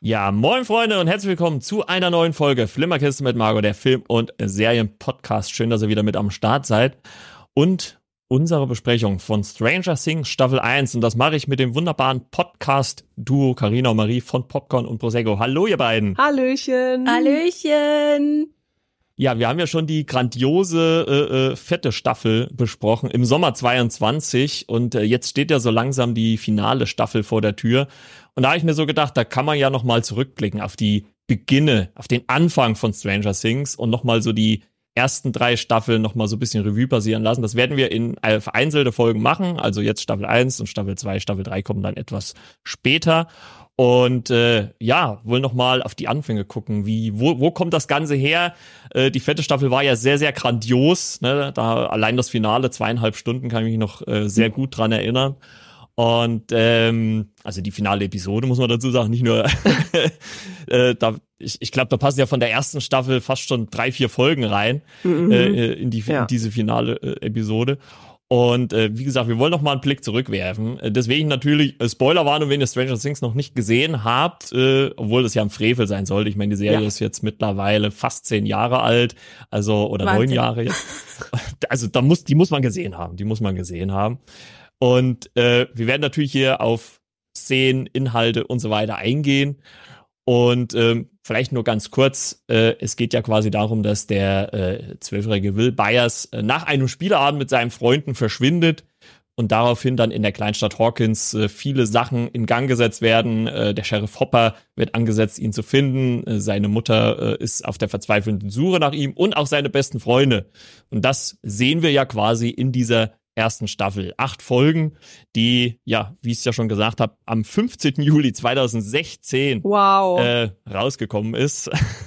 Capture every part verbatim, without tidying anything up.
Ja, moin Freunde und herzlich willkommen zu einer neuen Folge Flimmerkiste mit Margot, der Film- und Serien-Podcast. Schön, dass ihr wieder mit am Start seid. Und unsere Besprechung von Stranger Things Staffel eins. Und das mache ich mit dem wunderbaren Podcast-Duo Carina und Marie von Popcorn und Prosecco. Hallo ihr beiden. Hallöchen. Hallöchen. Ja, wir haben ja schon die grandiose, äh, äh, fette Staffel besprochen im Sommer zweiundzwanzig. Und äh, jetzt steht ja so langsam die finale Staffel vor der Tür. Und da habe ich mir so gedacht, da kann man ja nochmal zurückblicken auf die Beginne, auf den Anfang von Stranger Things und nochmal so die ersten drei Staffeln nochmal so ein bisschen Revue passieren lassen. Das werden wir in vereinzelte Folgen machen. Also jetzt Staffel eins und Staffel zwei, Staffel drei kommen dann etwas später. Und äh, ja, wollen nochmal auf die Anfänge gucken. Wie, wo, wo kommt das Ganze her? Äh, die fette Staffel war ja sehr, sehr grandios. Ne? Da allein das Finale, zweieinhalb Stunden, kann ich mich noch äh, sehr gut dran erinnern. Und ähm, also die finale Episode, muss man dazu sagen, nicht nur äh, da, ich, ich glaube, da passen ja von der ersten Staffel fast schon drei, vier Folgen rein mhm. äh, in, die, ja. in diese finale äh, Episode. Und äh, wie gesagt, wir wollen noch mal einen Blick zurückwerfen. Äh, deswegen natürlich äh, Spoilerwarnung, wenn ihr Stranger Things noch nicht gesehen habt, äh, obwohl das ja ein Frevel sein sollte. Ich meine, die Serie ja. ist jetzt mittlerweile fast zehn Jahre alt, also oder Wahnsinn. neun Jahre jetzt. Also da muss, die muss man gesehen haben, die muss man gesehen haben. Und äh, wir werden natürlich hier auf Szenen, Inhalte und so weiter eingehen. Und ähm, vielleicht nur ganz kurz, äh, es geht ja quasi darum, dass der äh, zwölfjährige Will Byers äh, nach einem Spieleabend mit seinen Freunden verschwindet und daraufhin dann in der Kleinstadt Hawkins äh, viele Sachen in Gang gesetzt werden. Äh, der Sheriff Hopper wird angesetzt, ihn zu finden. Äh, seine Mutter äh, ist auf der verzweifelnden Suche nach ihm und auch seine besten Freunde. Und das sehen wir ja quasi in dieser ersten Staffel. Acht Folgen, die, ja, wie ich es ja schon gesagt habe, am fünfzehnten Juli zweitausendsechzehn wow. äh, rausgekommen ist.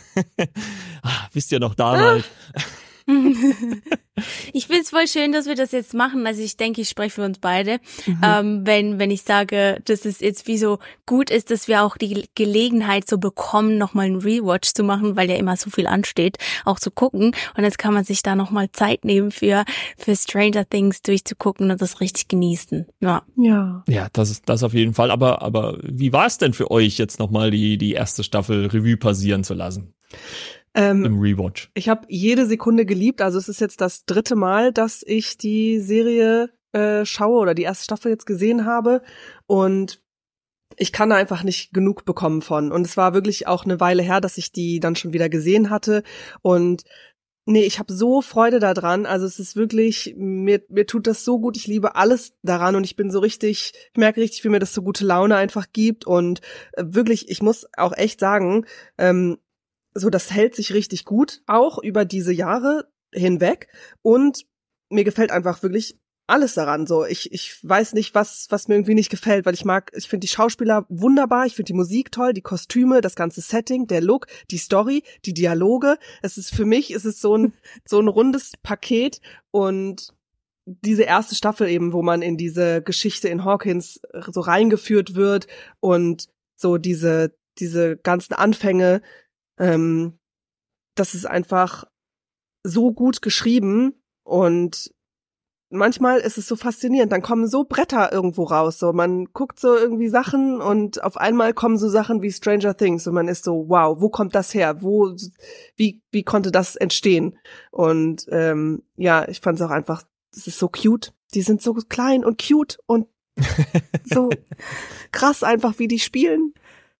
ah, wisst ihr noch damals? Ah. Ich finde es voll schön, dass wir das jetzt machen. Also ich denke, ich spreche für uns beide. Mhm. Ähm, wenn wenn ich sage, dass es jetzt wie so gut ist, dass wir auch die Gelegenheit so bekommen, nochmal einen Rewatch zu machen, weil ja immer so viel ansteht, auch zu gucken. Und jetzt kann man sich da nochmal Zeit nehmen für für Stranger Things durchzugucken und das richtig genießen. Ja, ja, ja, das ist das auf jeden Fall. Aber aber wie war es denn für euch jetzt nochmal die die erste Staffel Revue passieren zu lassen? Ähm, Im Rewatch. Ich habe jede Sekunde geliebt. Also es ist jetzt das dritte Mal, dass ich die Serie äh, schaue oder die erste Staffel jetzt gesehen habe. Und ich kann da einfach nicht genug bekommen von. Und es war wirklich auch eine Weile her, dass ich die dann schon wieder gesehen hatte. Und nee, ich habe so Freude daran. Also es ist wirklich, mir mir tut das so gut. Ich liebe alles daran und ich bin so richtig, ich merke richtig, wie mir das so gute Laune einfach gibt. Und äh, wirklich, ich muss auch echt sagen, ähm, so, das hält sich richtig gut, auch über diese Jahre hinweg. Und mir gefällt einfach wirklich alles daran. So, ich ich weiß nicht, was was mir irgendwie nicht gefällt, weil ich mag, ich finde die Schauspieler wunderbar, ich finde die Musik toll, die Kostüme, das ganze Setting, der Look, die Story, die Dialoge. Es ist für mich, es ist so ein so ein rundes Paket. Und diese erste Staffel eben, wo man in diese Geschichte in Hawkins so reingeführt wird und so diese diese ganzen Anfänge. Ähm, das ist einfach so gut geschrieben und manchmal ist es so faszinierend, dann kommen so Bretter irgendwo raus, so man guckt so irgendwie Sachen und auf einmal kommen so Sachen wie Stranger Things und man ist so, wow, wo kommt das her, wo, wie, wie konnte das entstehen? Und ähm, ja, ich fand es auch einfach, es ist so cute, die sind so klein und cute und so krass einfach, wie die spielen.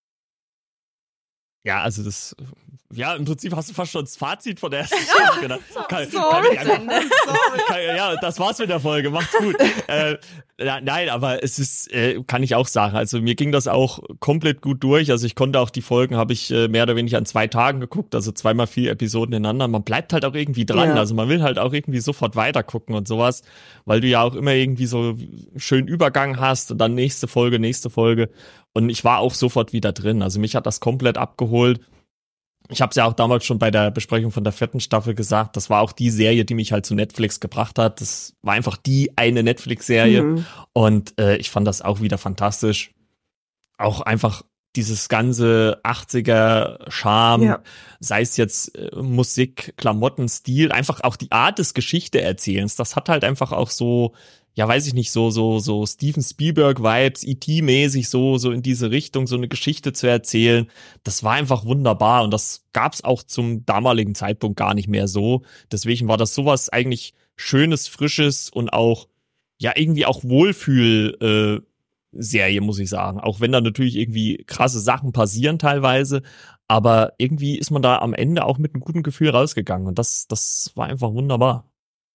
Ja, also das, ja, im Prinzip hast du fast schon das Fazit von der ersten Folge genannt. Kann, sorry, kann einfach, kann, ja, das war's mit der Folge, macht's gut. äh, ja, nein, aber es ist, äh, kann ich auch sagen, also mir ging das auch komplett gut durch, also ich konnte auch die Folgen, habe ich äh, mehr oder weniger an zwei Tagen geguckt, also zweimal vier Episoden ineinander, man bleibt halt auch irgendwie dran, ja. Also man will halt auch irgendwie sofort weitergucken und sowas, weil du ja auch immer irgendwie so schön Übergang hast und dann nächste Folge, nächste Folge. Und ich war auch sofort wieder drin. Also mich hat das komplett abgeholt. Ich habe es ja auch damals schon bei der Besprechung von der vierten Staffel gesagt. Das war auch die Serie, die mich halt zu Netflix gebracht hat. Das war einfach die eine Netflix-Serie. Mhm. Und äh, ich fand das auch wieder fantastisch. Auch einfach dieses ganze achtziger-Charme, ja. Sei es jetzt äh, Musik, Klamotten, Stil, einfach auch die Art des Geschichte-Erzählens. Das hat halt einfach auch so ja, weiß ich nicht, so, so, so Steven Spielberg-Vibes, E T-mäßig, so, so in diese Richtung, so eine Geschichte zu erzählen. Das war einfach wunderbar und das gab's auch zum damaligen Zeitpunkt gar nicht mehr so. Deswegen war das sowas eigentlich Schönes, Frisches und auch, ja, irgendwie auch Wohlfühl, äh, Serie, muss ich sagen. Auch wenn da natürlich irgendwie krasse Sachen passieren teilweise, aber irgendwie ist man da am Ende auch mit einem guten Gefühl rausgegangen und das, das war einfach wunderbar.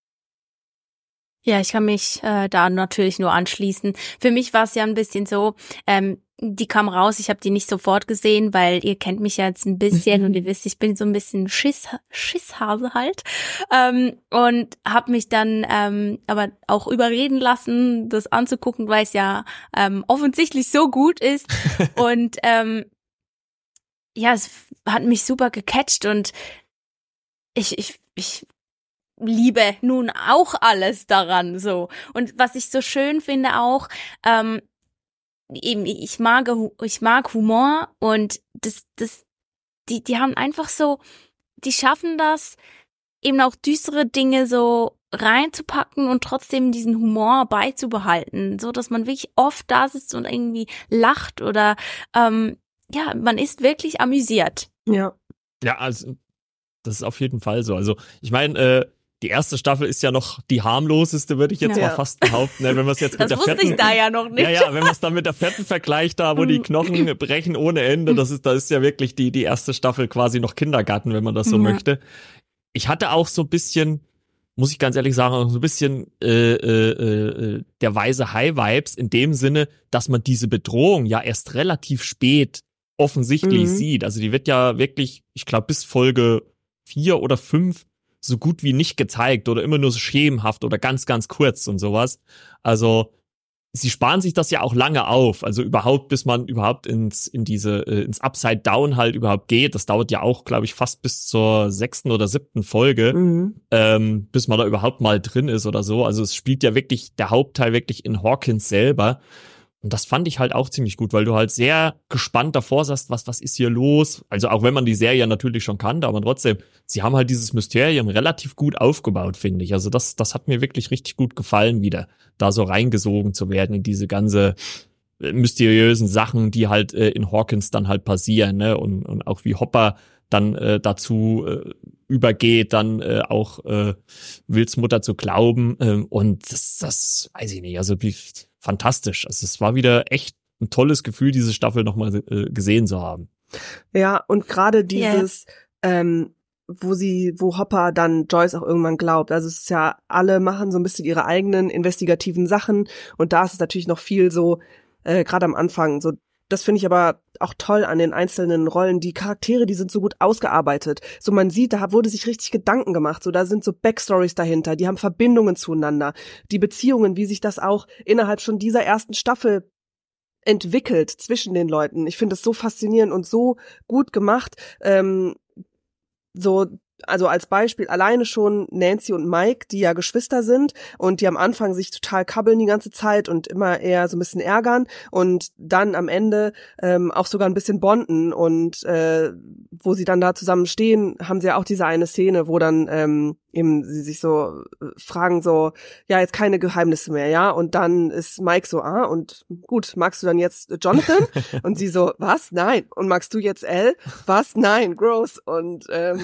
Ja, ich kann mich äh, da natürlich nur anschließen. Für mich war es ja ein bisschen so, ähm, die kam raus, ich habe die nicht sofort gesehen, weil ihr kennt mich ja jetzt ein bisschen und ihr wisst, ich bin so ein bisschen Schiss, Schisshase halt. Ähm, und habe mich dann ähm, aber auch überreden lassen, das anzugucken, weil es ja ähm, offensichtlich so gut ist. Und ähm, ja, es hat mich super gecatcht und ich, ich, ich liebe nun auch alles daran so. Und was ich so schön finde auch, ähm, eben ich mag ich mag Humor und das das die die haben einfach so, die schaffen das eben auch düstere Dinge so reinzupacken und trotzdem diesen Humor beizubehalten, so dass man wirklich oft da sitzt und irgendwie lacht oder ähm, ja, man ist wirklich amüsiert. Ja. Ja, also das ist auf jeden Fall so. Also ich meine, äh, die erste Staffel ist ja noch die harmloseste, würde ich jetzt Ja. mal fast behaupten. Wenn man es jetzt mit Das der wusste vierten, ich da ja noch nicht. ja, ja, wenn man es dann mit der vierten vergleicht, da wo die Knochen brechen ohne Ende, das ist, da ist ja wirklich die die erste Staffel quasi noch Kindergarten, wenn man das so Ja. möchte. Ich hatte auch so ein bisschen, muss ich ganz ehrlich sagen, auch so ein bisschen äh, äh, äh, der weise Hai-Vibes in dem Sinne, dass man diese Bedrohung ja erst relativ spät offensichtlich Mhm. sieht. Also die wird ja wirklich, ich glaube, bis Folge vier oder fünf so gut wie nicht gezeigt oder immer nur so schemenhaft oder ganz, ganz kurz und sowas. Also sie sparen sich das ja auch lange auf, also überhaupt, bis man überhaupt ins in diese äh, ins Upside Down halt überhaupt geht. Das dauert ja auch, glaube ich, fast bis zur sechsten oder siebten Folge, Mhm. ähm, bis man da überhaupt mal drin ist oder so. Also es spielt ja wirklich der Hauptteil wirklich in Hawkins selber. Und das fand ich halt auch ziemlich gut, weil du halt sehr gespannt davor saßt, was, was ist hier los? Also auch wenn man die Serie natürlich schon kannte, aber trotzdem, sie haben halt dieses Mysterium relativ gut aufgebaut, finde ich. Also das, das hat mir wirklich richtig gut gefallen, wieder da so reingesogen zu werden in diese ganze äh, mysteriösen Sachen, die halt äh, in Hawkins dann halt passieren, ne? Und, und auch wie Hopper dann äh, dazu äh, übergeht, dann äh, auch äh, Wills Mutter zu glauben. Ähm, und das, das weiß ich nicht, also wie fantastisch. Also es war wieder echt ein tolles Gefühl, diese Staffel nochmal äh, gesehen zu haben. Ja, und gerade Ja. dieses, ähm, wo sie, wo Hopper dann Joyce auch irgendwann glaubt. Also es ist ja, alle machen so ein bisschen ihre eigenen investigativen Sachen und da ist es natürlich noch viel so, äh, gerade am Anfang, so, das finde ich aber auch toll an den einzelnen Rollen. Die Charaktere, die sind so gut ausgearbeitet. So, man sieht, da wurde sich richtig Gedanken gemacht. So, da sind so Backstories dahinter. Die haben Verbindungen zueinander. Die Beziehungen, wie sich das auch innerhalb schon dieser ersten Staffel entwickelt zwischen den Leuten. Ich finde das so faszinierend und so gut gemacht. Ähm, so, also als Beispiel alleine schon Nancy und Mike, die ja Geschwister sind und die am Anfang sich total kabbeln die ganze Zeit und immer eher so ein bisschen ärgern und dann am Ende ähm, auch sogar ein bisschen bonden und äh, wo sie dann da zusammen stehen, haben sie ja auch diese eine Szene, wo dann ähm, eben sie sich so äh, fragen so, ja, jetzt keine Geheimnisse mehr, ja, und dann ist Mike so, ah, und gut, magst du dann jetzt Jonathan? Und sie so, was? Nein. Und magst du jetzt Elle? Was? Nein, gross. Und ähm,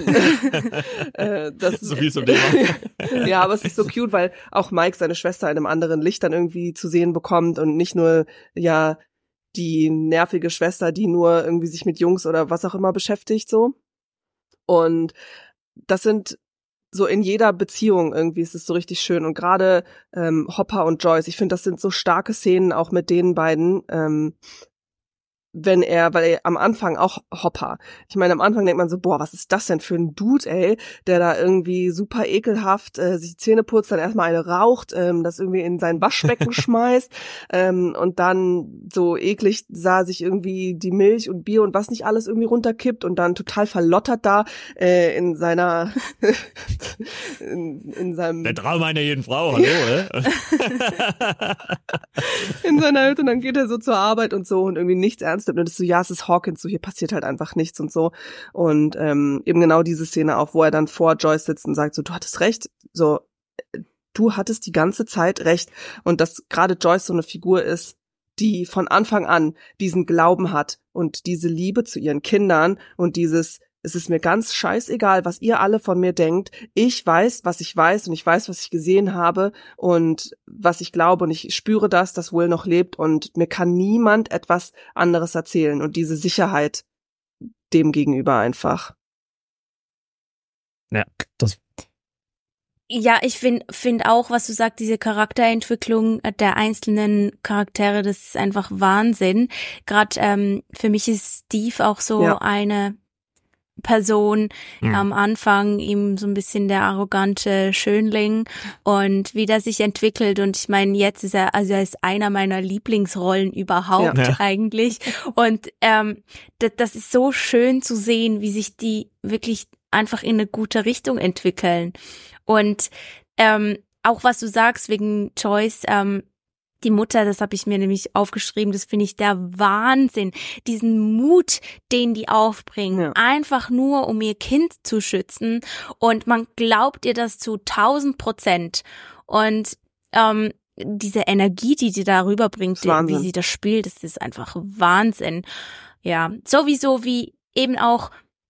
äh, das So viel zum Thema. ja, aber es ist so cute, weil auch Mike seine Schwester in einem anderen Licht dann irgendwie zu sehen bekommt und nicht nur, ja, die nervige Schwester, die nur irgendwie sich mit Jungs oder was auch immer beschäftigt, so. Und das sind so in jeder Beziehung irgendwie ist es so richtig schön und gerade ähm, Hopper und Joyce, ich finde, das sind so starke Szenen auch mit den beiden, ähm, wenn er, weil er am Anfang auch Hopper, ich meine, am Anfang denkt man so, boah, was ist das denn für ein Dude, ey, der da irgendwie super ekelhaft äh, sich die Zähne putzt, dann erstmal eine raucht, ähm, das irgendwie in sein Waschbecken schmeißt ähm, und dann so eklig sah sich irgendwie die Milch und Bier und was nicht alles irgendwie runterkippt und dann total verlottert da äh, in seiner in, in seinem Der Traum einer jeden Frau, hallo, äh? in seiner Hütte und dann geht er so zur Arbeit und so und irgendwie nichts ernst nimmt und das ist so, ja, es ist Hawkins, so hier passiert halt einfach nichts und so und ähm, eben genau diese Szene auch, wo er dann vor Joyce sitzt und sagt so, du hattest recht, so du hattest die ganze Zeit recht. Und dass gerade Joyce so eine Figur ist, die von Anfang an diesen Glauben hat und diese Liebe zu ihren Kindern und dieses, es ist mir ganz scheißegal, was ihr alle von mir denkt. Ich weiß, was ich weiß und ich weiß, was ich gesehen habe und was ich glaube und ich spüre das, dass Will noch lebt und mir kann niemand etwas anderes erzählen und diese Sicherheit dem gegenüber einfach. Ja, das Ja, ich finde find auch, was du sagst, diese Charakterentwicklung der einzelnen Charaktere, das ist einfach Wahnsinn. Gerade ähm, für mich ist Steve auch so Ja. eine Person, Mhm. am Anfang ihm so ein bisschen der arrogante Schönling und wie der sich entwickelt und ich meine, jetzt ist er, also er ist einer meiner Lieblingsrollen überhaupt Ja. eigentlich und ähm, das, das ist so schön zu sehen, wie sich die wirklich einfach in eine gute Richtung entwickeln und ähm, auch was du sagst wegen Joyce, ähm, die Mutter, das habe ich mir nämlich aufgeschrieben, das finde ich der Wahnsinn. Diesen Mut, den die aufbringen, Ja. einfach nur, um ihr Kind zu schützen. Und man glaubt ihr das zu tausend Prozent. Und ähm, diese Energie, die die da rüberbringt, Das ist Wahnsinn. wie sie das spielt, das ist einfach Wahnsinn. Ja, sowieso wie eben auch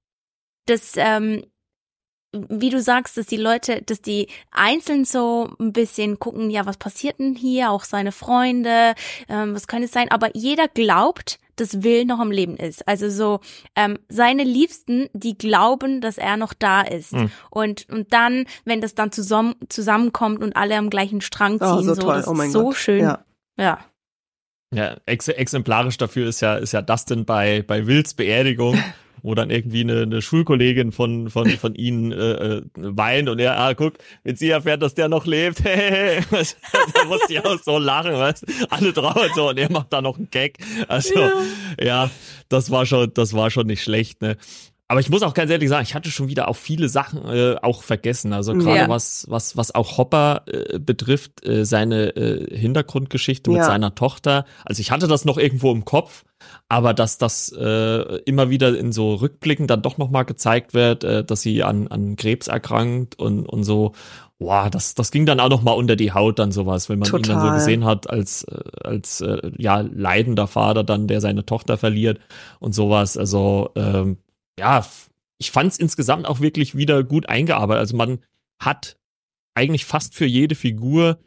das ähm, wie du sagst, dass die Leute, dass die einzeln so ein bisschen gucken, ja, was passiert denn hier, auch seine Freunde, ähm, was könnte es sein, aber jeder glaubt, dass Will noch am Leben ist. Also so, ähm, seine Liebsten, die glauben, dass er noch da ist. Mhm. Und und dann, wenn das dann zusammen zusammenkommt und alle am gleichen Strang ziehen, Oh, so so, toll. das Oh mein ist so Gott. schön. Ja. Ja. Ja, ex exemplarisch dafür ist ja, ist ja Dustin bei, bei Wills Beerdigung, wo dann irgendwie eine, eine Schulkollegin von, von, von ihnen äh, äh, weint und er, ah, guck, wenn sie erfährt, dass der noch lebt, hey, da muss ich auch so lachen, weißt alle trauern so und er macht da noch einen Gag. Also, ja, ja das war schon, das war schon nicht schlecht, ne. Aber ich muss auch ganz ehrlich sagen, ich hatte schon wieder auch viele Sachen äh, auch vergessen. Also gerade Ja. was was was auch Hopper äh, betrifft, äh, seine äh, Hintergrundgeschichte mit Ja. seiner Tochter. Also ich hatte das noch irgendwo im Kopf, aber dass das äh, immer wieder in so Rückblicken dann doch nochmal gezeigt wird, äh, dass sie an an Krebs erkrankt und und so. Boah, das das ging dann auch noch mal unter die Haut dann sowas, wenn man ihn dann so Total. gesehen hat als äh, als äh, ja leidender Vater dann, der seine Tochter verliert und sowas. Also ähm, ja, ich fand es insgesamt auch wirklich wieder gut eingearbeitet. Also man hat eigentlich fast für jede Figur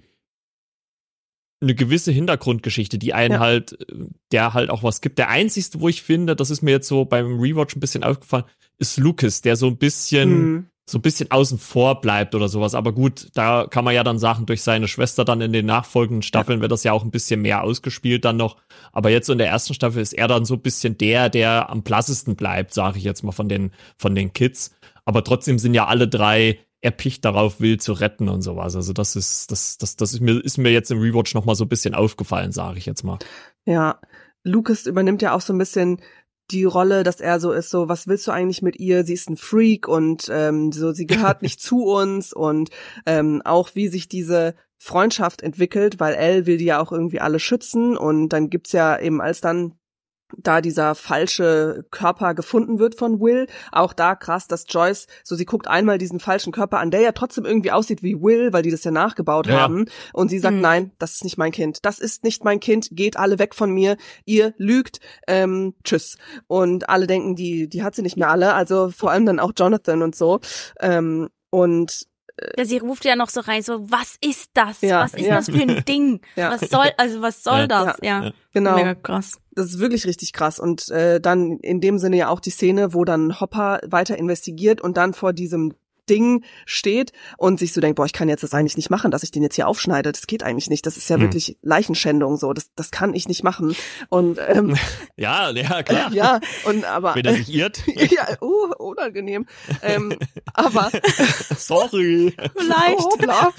eine gewisse Hintergrundgeschichte, die einen Ja. halt, der halt auch was gibt. Der einzigste, wo ich finde, das ist mir jetzt so beim Rewatch ein bisschen aufgefallen, ist Lucas, der so ein bisschen, Mhm. so ein bisschen außen vor bleibt oder sowas. Aber gut, da kann man ja dann sagen, durch seine Schwester dann in den nachfolgenden Staffeln wird das ja auch ein bisschen mehr ausgespielt dann noch. Aber jetzt so in der ersten Staffel ist er dann so ein bisschen der, der am blassesten bleibt, sage ich jetzt mal von den, von den Kids. Aber trotzdem sind ja alle drei erpicht darauf, Will zu retten und sowas. Also das ist, das, das, das ist mir, ist mir jetzt im Rewatch noch mal so ein bisschen aufgefallen, sage ich jetzt mal. Ja, Lucas übernimmt ja auch so ein bisschen die Rolle, dass er so ist, so, was willst du eigentlich mit ihr? Sie ist ein Freak und ähm, so, sie gehört nicht zu uns und ähm, auch wie sich diese Freundschaft entwickelt, weil Elle will die ja auch irgendwie alle schützen und dann gibt's ja eben, als dann da dieser falsche Körper gefunden wird von Will, auch da krass, dass Joyce, so sie guckt einmal diesen falschen Körper an, der ja trotzdem irgendwie aussieht wie Will, weil die das ja nachgebaut Ja. haben und sie sagt, Mhm. nein, das ist nicht mein Kind, das ist nicht mein Kind, geht alle weg von mir, ihr lügt, ähm, tschüss. Und alle denken, die die hat sie nicht mehr alle, also vor allem dann auch Jonathan und so ähm, und Ja, sie ruft ja noch so rein, so, was ist das? Ja, was ist ja. das für ein Ding? Ja. Was soll, also was soll Ja. das? Ja, Ja. genau. mega krass. Das ist wirklich richtig krass. Und äh, dann in dem Sinne ja auch die Szene, wo dann Hopper weiter investigiert und dann vor diesem Ding steht und sich so denkt, boah, ich kann jetzt das eigentlich nicht machen, dass ich den jetzt hier aufschneide. Das geht eigentlich nicht. Das ist ja Hm. wirklich Leichenschändung so. Das, das kann ich nicht machen. Und ähm, Ja, ja, klar. ja, und aber Wenn er sich irrt. ja, uh, unangenehm. ähm, aber Sorry. Vielleicht. oh, hoppla.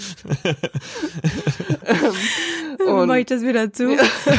ähm, und- Mach ich das wieder zu.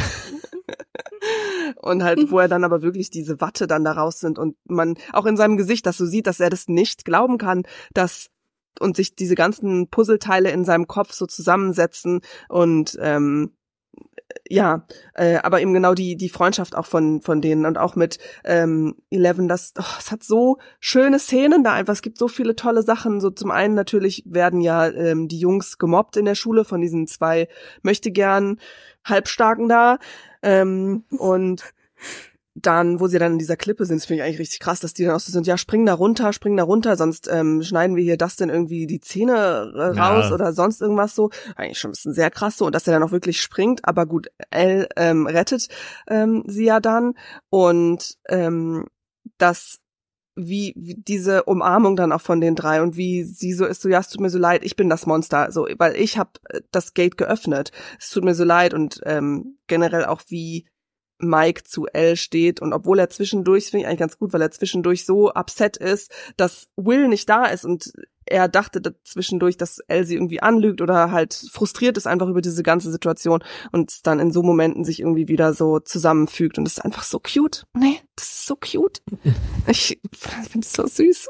Und halt, wo er dann aber wirklich diese Watte dann da raus sind und man auch in seinem Gesicht, dass du siehst, dass er das nicht glauben kann, dass und sich diese ganzen Puzzleteile in seinem Kopf so zusammensetzen und ähm, ja, äh, aber eben genau die die Freundschaft auch von von denen und auch mit ähm, Eleven, das oh, es hat so schöne Szenen da einfach, es gibt so viele tolle Sachen, so zum einen natürlich werden ja ähm, die Jungs gemobbt in der Schule von diesen zwei möchtegern Halbstarken da ähm, und dann, wo sie dann in dieser Klippe sind, das finde ich eigentlich richtig krass, dass die dann auch so sind, ja, spring da runter, spring da runter, sonst ähm, schneiden wir hier das denn irgendwie die Zähne äh, raus ja. oder sonst irgendwas so. Eigentlich schon ein bisschen sehr krass so und dass er dann auch wirklich springt, aber gut, Elle ähm, rettet ähm, sie ja dann und ähm, das wie, wie diese Umarmung dann auch von den drei und wie sie so ist, so, ja, es tut mir so leid, ich bin das Monster, so, weil ich habe das Gate geöffnet, es tut mir so leid und ähm, generell auch wie Mike zu Elle steht und obwohl er zwischendurch, finde ich eigentlich ganz gut, weil er zwischendurch so upset ist, dass Will nicht da ist und er dachte zwischendurch, dass Elle sie irgendwie anlügt oder halt frustriert ist einfach über diese ganze Situation und dann in so Momenten sich irgendwie wieder so zusammenfügt und das ist einfach so cute. Nee, das ist so cute. Ich finde es so süß.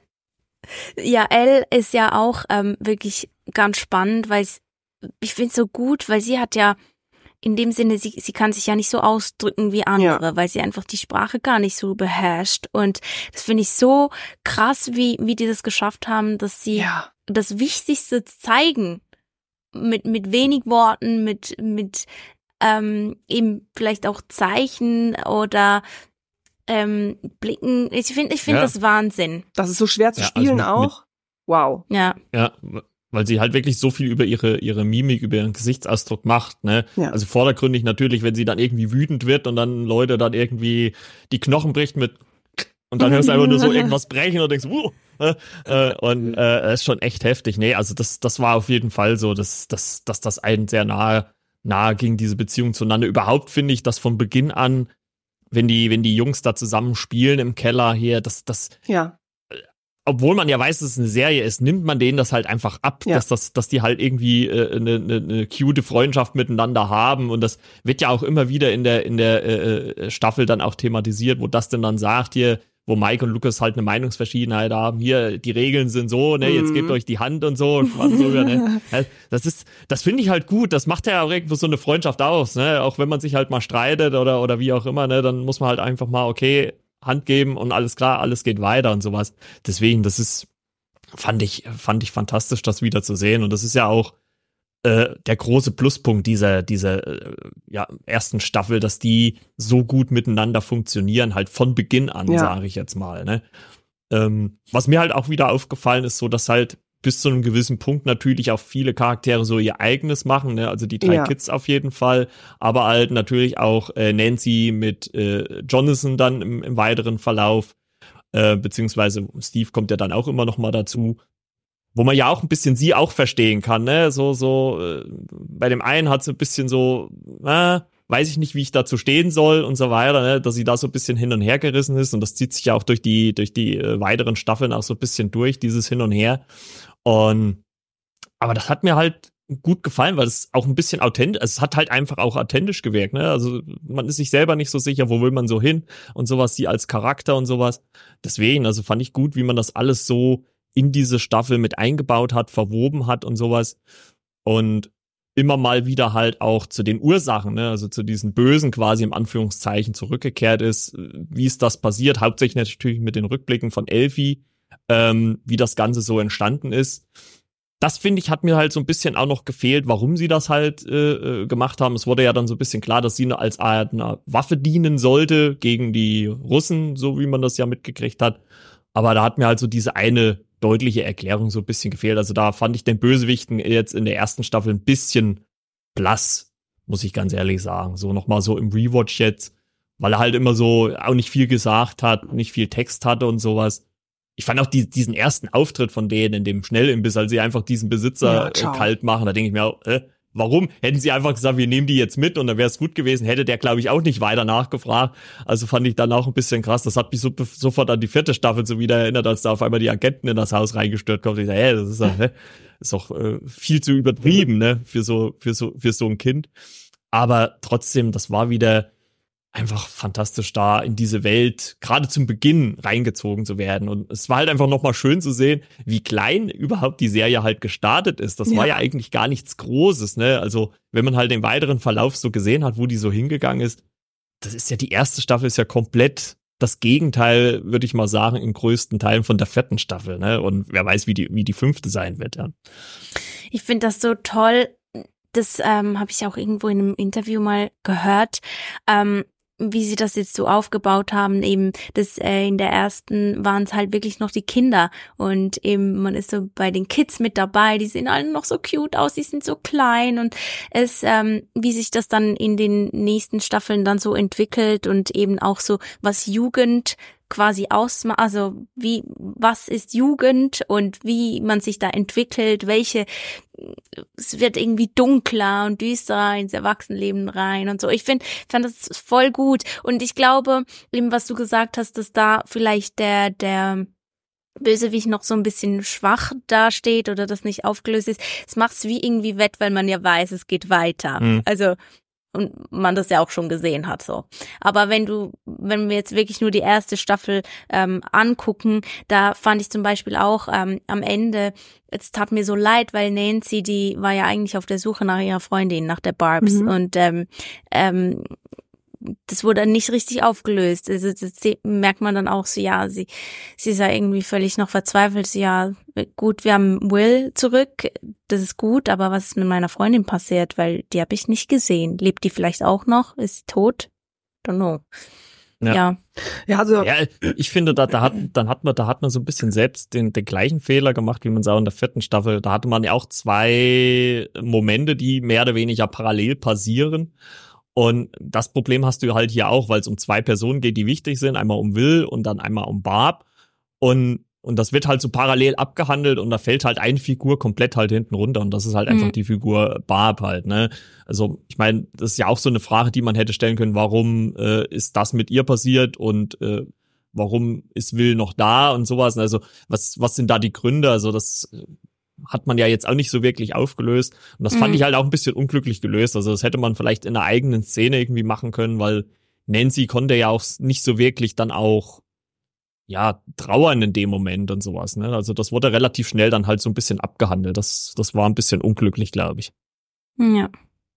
Ja, Elle ist ja auch ähm, wirklich ganz spannend, weil ich finde es so gut, weil sie hat ja in dem Sinne, sie, sie kann sich ja nicht so ausdrücken wie andere, ja. weil sie einfach die Sprache gar nicht so beherrscht. Und das finde ich so krass, wie, wie die das geschafft haben, dass sie ja. das Wichtigste zeigen. Mit, mit wenig Worten, mit, mit, ähm, eben vielleicht auch Zeichen oder, ähm, Blicken. Ich finde, ich finde ja. das Wahnsinn. Das ist so schwer zu ja, spielen also mit, auch. Mit, wow. Ja. Ja. Weil sie halt wirklich so viel über ihre ihre Mimik, über ihren Gesichtsausdruck macht, ne? Ja. Also vordergründig natürlich, wenn sie dann irgendwie wütend wird und dann Leute dann irgendwie die Knochen bricht mit und dann hörst du einfach nur so irgendwas brechen und denkst, uh, äh, und äh, das ist schon echt heftig. Nee, also das das war auf jeden Fall so, dass dass dass das einen sehr nahe nahe ging, diese Beziehung zueinander. Überhaupt finde ich, dass von Beginn an, wenn die wenn die Jungs da zusammen spielen im Keller hier, das das ja. obwohl man ja weiß, dass es eine Serie ist, nimmt man denen das halt einfach ab, ja. dass das, dass die halt irgendwie äh, eine, eine, eine cute Freundschaft miteinander haben und das wird ja auch immer wieder in der in der äh, Staffel dann auch thematisiert, wo das denn dann sagt hier, wo Mike und Lucas halt eine Meinungsverschiedenheit haben, hier die Regeln sind so, ne, jetzt gebt euch die Hand und so, und so ne? Das ist, das finde ich halt gut, das macht ja auch irgendwo so eine Freundschaft aus, ne, auch wenn man sich halt mal streitet oder oder wie auch immer, ne, dann muss man halt einfach mal okay Hand geben und alles klar, alles geht weiter und sowas. Deswegen, das ist, fand ich, fand ich fantastisch, das wieder zu sehen. Und das ist ja auch äh, der große Pluspunkt dieser, dieser äh, ja, ersten Staffel, dass die so gut miteinander funktionieren, halt von Beginn an, ja. sage ich jetzt mal. Ne? Ähm, was mir halt auch wieder aufgefallen ist, so dass halt bis zu einem gewissen Punkt natürlich auch viele Charaktere so ihr eigenes machen, ne? Also die drei ja. Kids auf jeden Fall, aber halt natürlich auch äh, Nancy mit äh, Jonathan dann im, im weiteren Verlauf, äh, beziehungsweise Steve kommt ja dann auch immer noch mal dazu, wo man ja auch ein bisschen sie auch verstehen kann, ne? So, so, äh, bei dem einen hat sie ein bisschen so, äh, weiß ich nicht, wie ich dazu stehen soll und so weiter, ne? Dass sie da so ein bisschen hin und her gerissen ist und das zieht sich ja auch durch die, durch die äh, weiteren Staffeln auch so ein bisschen durch, dieses Hin und Her. Und aber das hat mir halt gut gefallen, weil es auch ein bisschen authentisch, es hat halt einfach auch authentisch gewirkt, ne? Also man ist sich selber nicht so sicher, wo will man so hin und sowas, sie als Charakter und sowas. Deswegen, also fand ich gut, wie man das alles so in diese Staffel mit eingebaut hat, verwoben hat und sowas. Und immer mal wieder halt auch zu den Ursachen, ne? Also zu diesen Bösen quasi im Anführungszeichen zurückgekehrt ist. Wie ist das passiert? Hauptsächlich natürlich mit den Rückblicken von Elfie, ähm, wie das Ganze so entstanden ist. Das, finde ich, hat mir halt so ein bisschen auch noch gefehlt, warum sie das halt äh, gemacht haben. Es wurde ja dann so ein bisschen klar, dass sie als eine Waffe dienen sollte gegen die Russen, so wie man das ja mitgekriegt hat. Aber da hat mir halt so diese eine deutliche Erklärung so ein bisschen gefehlt. Also da fand ich den Bösewichten jetzt in der ersten Staffel ein bisschen blass, muss ich ganz ehrlich sagen. So nochmal so im Rewatch jetzt, weil er halt immer so auch nicht viel gesagt hat, nicht viel Text hatte und sowas. Ich fand auch die, diesen ersten Auftritt von denen in dem Schnellimbiss, als sie einfach diesen Besitzer ja, äh, kalt machen, da denke ich mir auch, äh, warum? Hätten sie einfach gesagt, wir nehmen die jetzt mit und dann wäre es gut gewesen, hätte der, glaube ich, auch nicht weiter nachgefragt. Also fand ich dann auch ein bisschen krass. Das hat mich so, sofort an die vierte Staffel so wieder erinnert, als da auf einmal die Agenten in das Haus reingestört kommen. Ich dachte, hä, das ist doch, hä? ist doch äh, viel zu übertrieben, ne, für so, für so, für so ein Kind. Aber trotzdem, das war wieder einfach fantastisch da in diese Welt gerade zum Beginn reingezogen zu werden. Und es war halt einfach nochmal schön zu sehen, wie klein überhaupt die Serie halt gestartet ist. Das ja. war ja eigentlich gar nichts Großes, ne? Also wenn man halt den weiteren Verlauf so gesehen hat, wo die so hingegangen ist, das ist ja die erste Staffel ist ja komplett das Gegenteil, würde ich mal sagen, in größten Teilen von der vierten Staffel, ne? Und wer weiß, wie die wie die fünfte sein wird, ja. Ich finde das so toll. Das ähm, habe ich auch irgendwo in einem Interview mal gehört. Ähm, wie sie das jetzt so aufgebaut haben, eben das äh, in der ersten waren es halt wirklich noch die Kinder und eben man ist so bei den Kids mit dabei, die sehen alle noch so cute aus, die sind so klein und es, ähm, wie sich das dann in den nächsten Staffeln dann so entwickelt und eben auch so was Jugend quasi ausmacht, also wie, was ist Jugend und wie man sich da entwickelt, welche, es wird irgendwie dunkler und düsterer ins Erwachsenenleben rein und so. Ich finde, fand das voll gut und ich glaube, eben was du gesagt hast, dass da vielleicht der, der Bösewicht noch so ein bisschen schwach dasteht oder das nicht aufgelöst ist, es macht es wie irgendwie wett, weil man ja weiß, es geht weiter. Mhm. Also und man das ja auch schon gesehen hat, so. Aber wenn du, wenn wir jetzt wirklich nur die erste Staffel ähm, angucken, da fand ich zum Beispiel auch ähm, am Ende, es tat mir so leid, weil Nancy, die war ja eigentlich auf der Suche nach ihrer Freundin, nach der Barbs mhm. und ähm, ähm, das wurde nicht richtig aufgelöst. Also das merkt man dann auch so, ja, sie, sie ist ja irgendwie völlig noch verzweifelt. So, ja, gut, wir haben Will zurück, das ist gut, aber was ist mit meiner Freundin passiert? Weil die habe ich nicht gesehen. Lebt die vielleicht auch noch? Ist sie tot? Don't know. Ja. Ja, ja, also ja, ich finde, da, da hat, dann hat man, da hat man so ein bisschen selbst den, den gleichen Fehler gemacht, wie man es auch in der vierten Staffel. Da hatte man ja auch zwei Momente, die mehr oder weniger parallel passieren. Und das Problem hast du halt hier auch, weil es um zwei Personen geht, die wichtig sind. Einmal um Will und dann einmal um Barb. Und, und das wird halt so parallel abgehandelt und da fällt halt eine Figur komplett halt hinten runter. Und das ist halt mhm. einfach die Figur Barb halt, ne? Also ich meine, das ist ja auch so eine Frage, die man hätte stellen können. Warum äh, ist das mit ihr passiert und äh, warum ist Will noch da und sowas? Also was, was sind da die Gründe? Also das hat man ja jetzt auch nicht so wirklich aufgelöst. Und das mhm. fand ich halt auch ein bisschen unglücklich gelöst. Also das hätte man vielleicht in einer eigenen Szene irgendwie machen können, weil Nancy konnte ja auch nicht so wirklich dann auch, ja, trauern in dem Moment und sowas, ne? Also das wurde relativ schnell dann halt so ein bisschen abgehandelt. Das, das war ein bisschen unglücklich, glaube ich. Ja.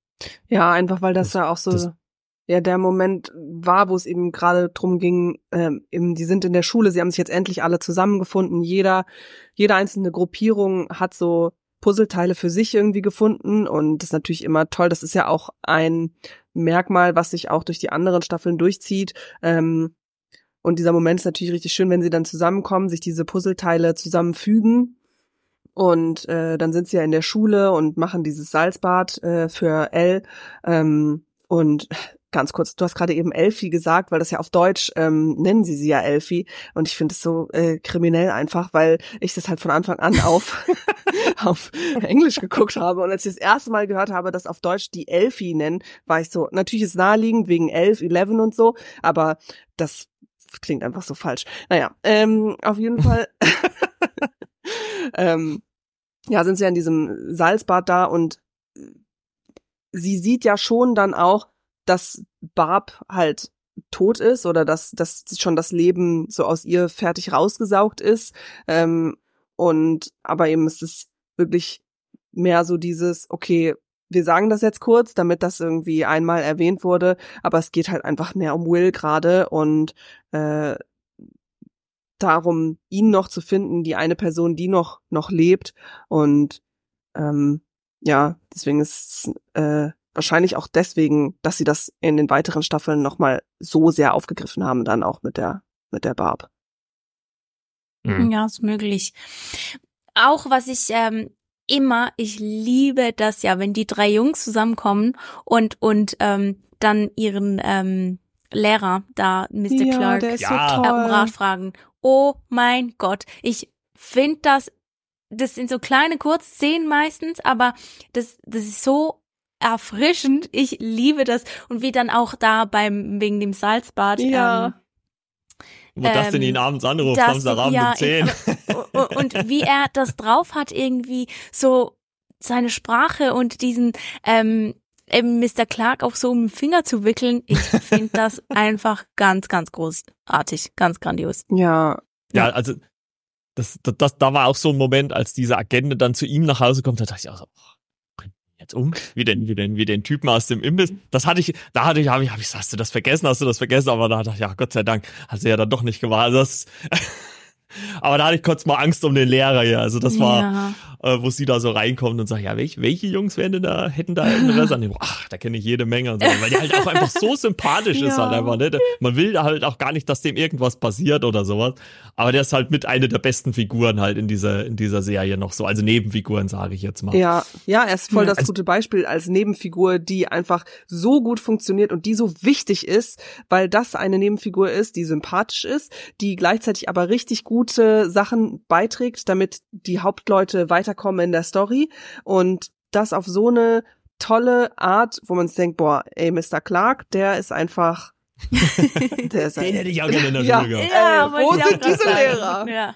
Ja, einfach weil das, das ja auch so, das, ja, der Moment war, wo es eben gerade drum ging, ähm, eben, die sind in der Schule, sie haben sich jetzt endlich alle zusammengefunden, jeder, jede einzelne Gruppierung hat so Puzzleteile für sich irgendwie gefunden und das ist natürlich immer toll, das ist ja auch ein Merkmal, was sich auch durch die anderen Staffeln durchzieht, ähm, und dieser Moment ist natürlich richtig schön, wenn sie dann zusammenkommen, sich diese Puzzleteile zusammenfügen und äh, dann sind sie ja in der Schule und machen dieses Salzbad äh, für Elle, ähm, und ganz kurz, du hast gerade eben Elfie gesagt, weil das ja auf Deutsch ähm, nennen sie sie ja Elfie und ich finde es so äh, kriminell einfach, weil ich das halt von Anfang an auf auf Englisch geguckt habe und als ich das erste Mal gehört habe, dass auf Deutsch die Elfie nennen, war ich so, natürlich ist naheliegend wegen elf, elf und so, aber das klingt einfach so falsch. Naja, ähm, auf jeden Fall ähm, ja, sind sie ja in diesem Salzbad da und sie sieht ja schon dann auch, dass Barb halt tot ist oder dass, dass schon das Leben so aus ihr fertig rausgesaugt ist. Ähm, und aber eben ist es wirklich mehr so dieses, okay, wir sagen das jetzt kurz, damit das irgendwie einmal erwähnt wurde, aber es geht halt einfach mehr um Will gerade und äh, darum, ihn noch zu finden, die eine Person, die noch noch lebt. Und ähm, ja, deswegen ist äh, wahrscheinlich auch deswegen, dass sie das in den weiteren Staffeln nochmal so sehr aufgegriffen haben, dann auch mit der mit der Barb. Mhm. Ja, ist möglich. Auch was ich ähm, immer, ich liebe das ja, wenn die drei Jungs zusammenkommen und und ähm, dann ihren ähm, Lehrer da, Mister Ja, Clark, der ist Ja. so äh, um toll. Rat fragen. Oh mein Gott, ich finde das, das sind so kleine Kurzszenen meistens, aber das das ist so erfrischend. Ich liebe das und wie dann auch da beim wegen dem Salzbad. Ja. Ähm, Wo das denn Ähm, ihn abends anruft, das- Samstagabend ja, um zehn. und, und wie er das drauf hat, irgendwie so seine Sprache und diesen, ähm, eben Mister Clark auch so um den Finger zu wickeln, ich finde das einfach ganz, ganz großartig, ganz grandios. Ja. Ja, also das, das, das, da war auch so ein Moment, als diese Agente dann zu ihm nach Hause kommt, da dachte ich auch so, oh, bring ihn jetzt um, wie den, wie den, wie den Typen aus dem Imbiss. Das hatte ich, da hatte ich, habe ich, hab ich, hast du das vergessen, hast du das vergessen? Aber da dachte ich, ja, Gott sei Dank, hat sie ja dann doch nicht gemacht. Also das, aber da hatte ich kurz mal Angst um den Lehrer hier. Also das war, ja. äh, wo sie da so reinkommt und sagt, ja, welche, welche Jungs wären denn da, hätten da Interesse an dem? Ach, da kenne ich jede Menge und so, weil die halt auch einfach so sympathisch ist Ja. halt einfach, ne? Man will halt auch gar nicht, dass dem irgendwas passiert oder sowas. Aber der ist halt mit einer der besten Figuren halt in dieser, in dieser Serie noch so. Also Nebenfiguren, sage ich jetzt mal. Ja, ja, er ist voll Ja. das gute Beispiel als Nebenfigur, die einfach so gut funktioniert und die so wichtig ist, weil das eine Nebenfigur ist, die sympathisch ist, die gleichzeitig aber richtig gute Sachen beiträgt, damit die Hauptleute weiterkommen in der Story und das auf so eine tolle Art, wo man sich denkt, boah, ey, Mister Clark, der ist einfach der ist Den hätte ich auch gerne in der Ja. Schule gehabt. Ja, Äh, wollte wo ich auch sind grad diese sagen. Lehrer? Ja.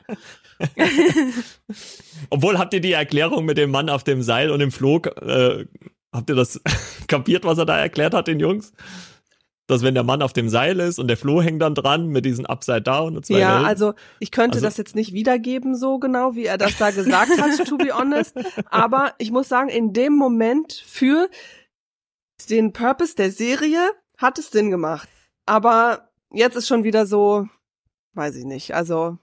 Obwohl, habt ihr die Erklärung mit dem Mann auf dem Seil und dem Flog, äh, habt ihr das kapiert, was er da erklärt hat, den Jungs? Dass wenn der Mann auf dem Seil ist und der Floh hängt dann dran mit diesen Upside Down und zwei Ja, Wellen. also ich könnte Also- das jetzt nicht wiedergeben so genau, wie er das da gesagt hat, to be honest. Aber ich muss sagen, in dem Moment für den Purpose der Serie hat es Sinn gemacht. Aber jetzt ist schon wieder so, weiß ich nicht, also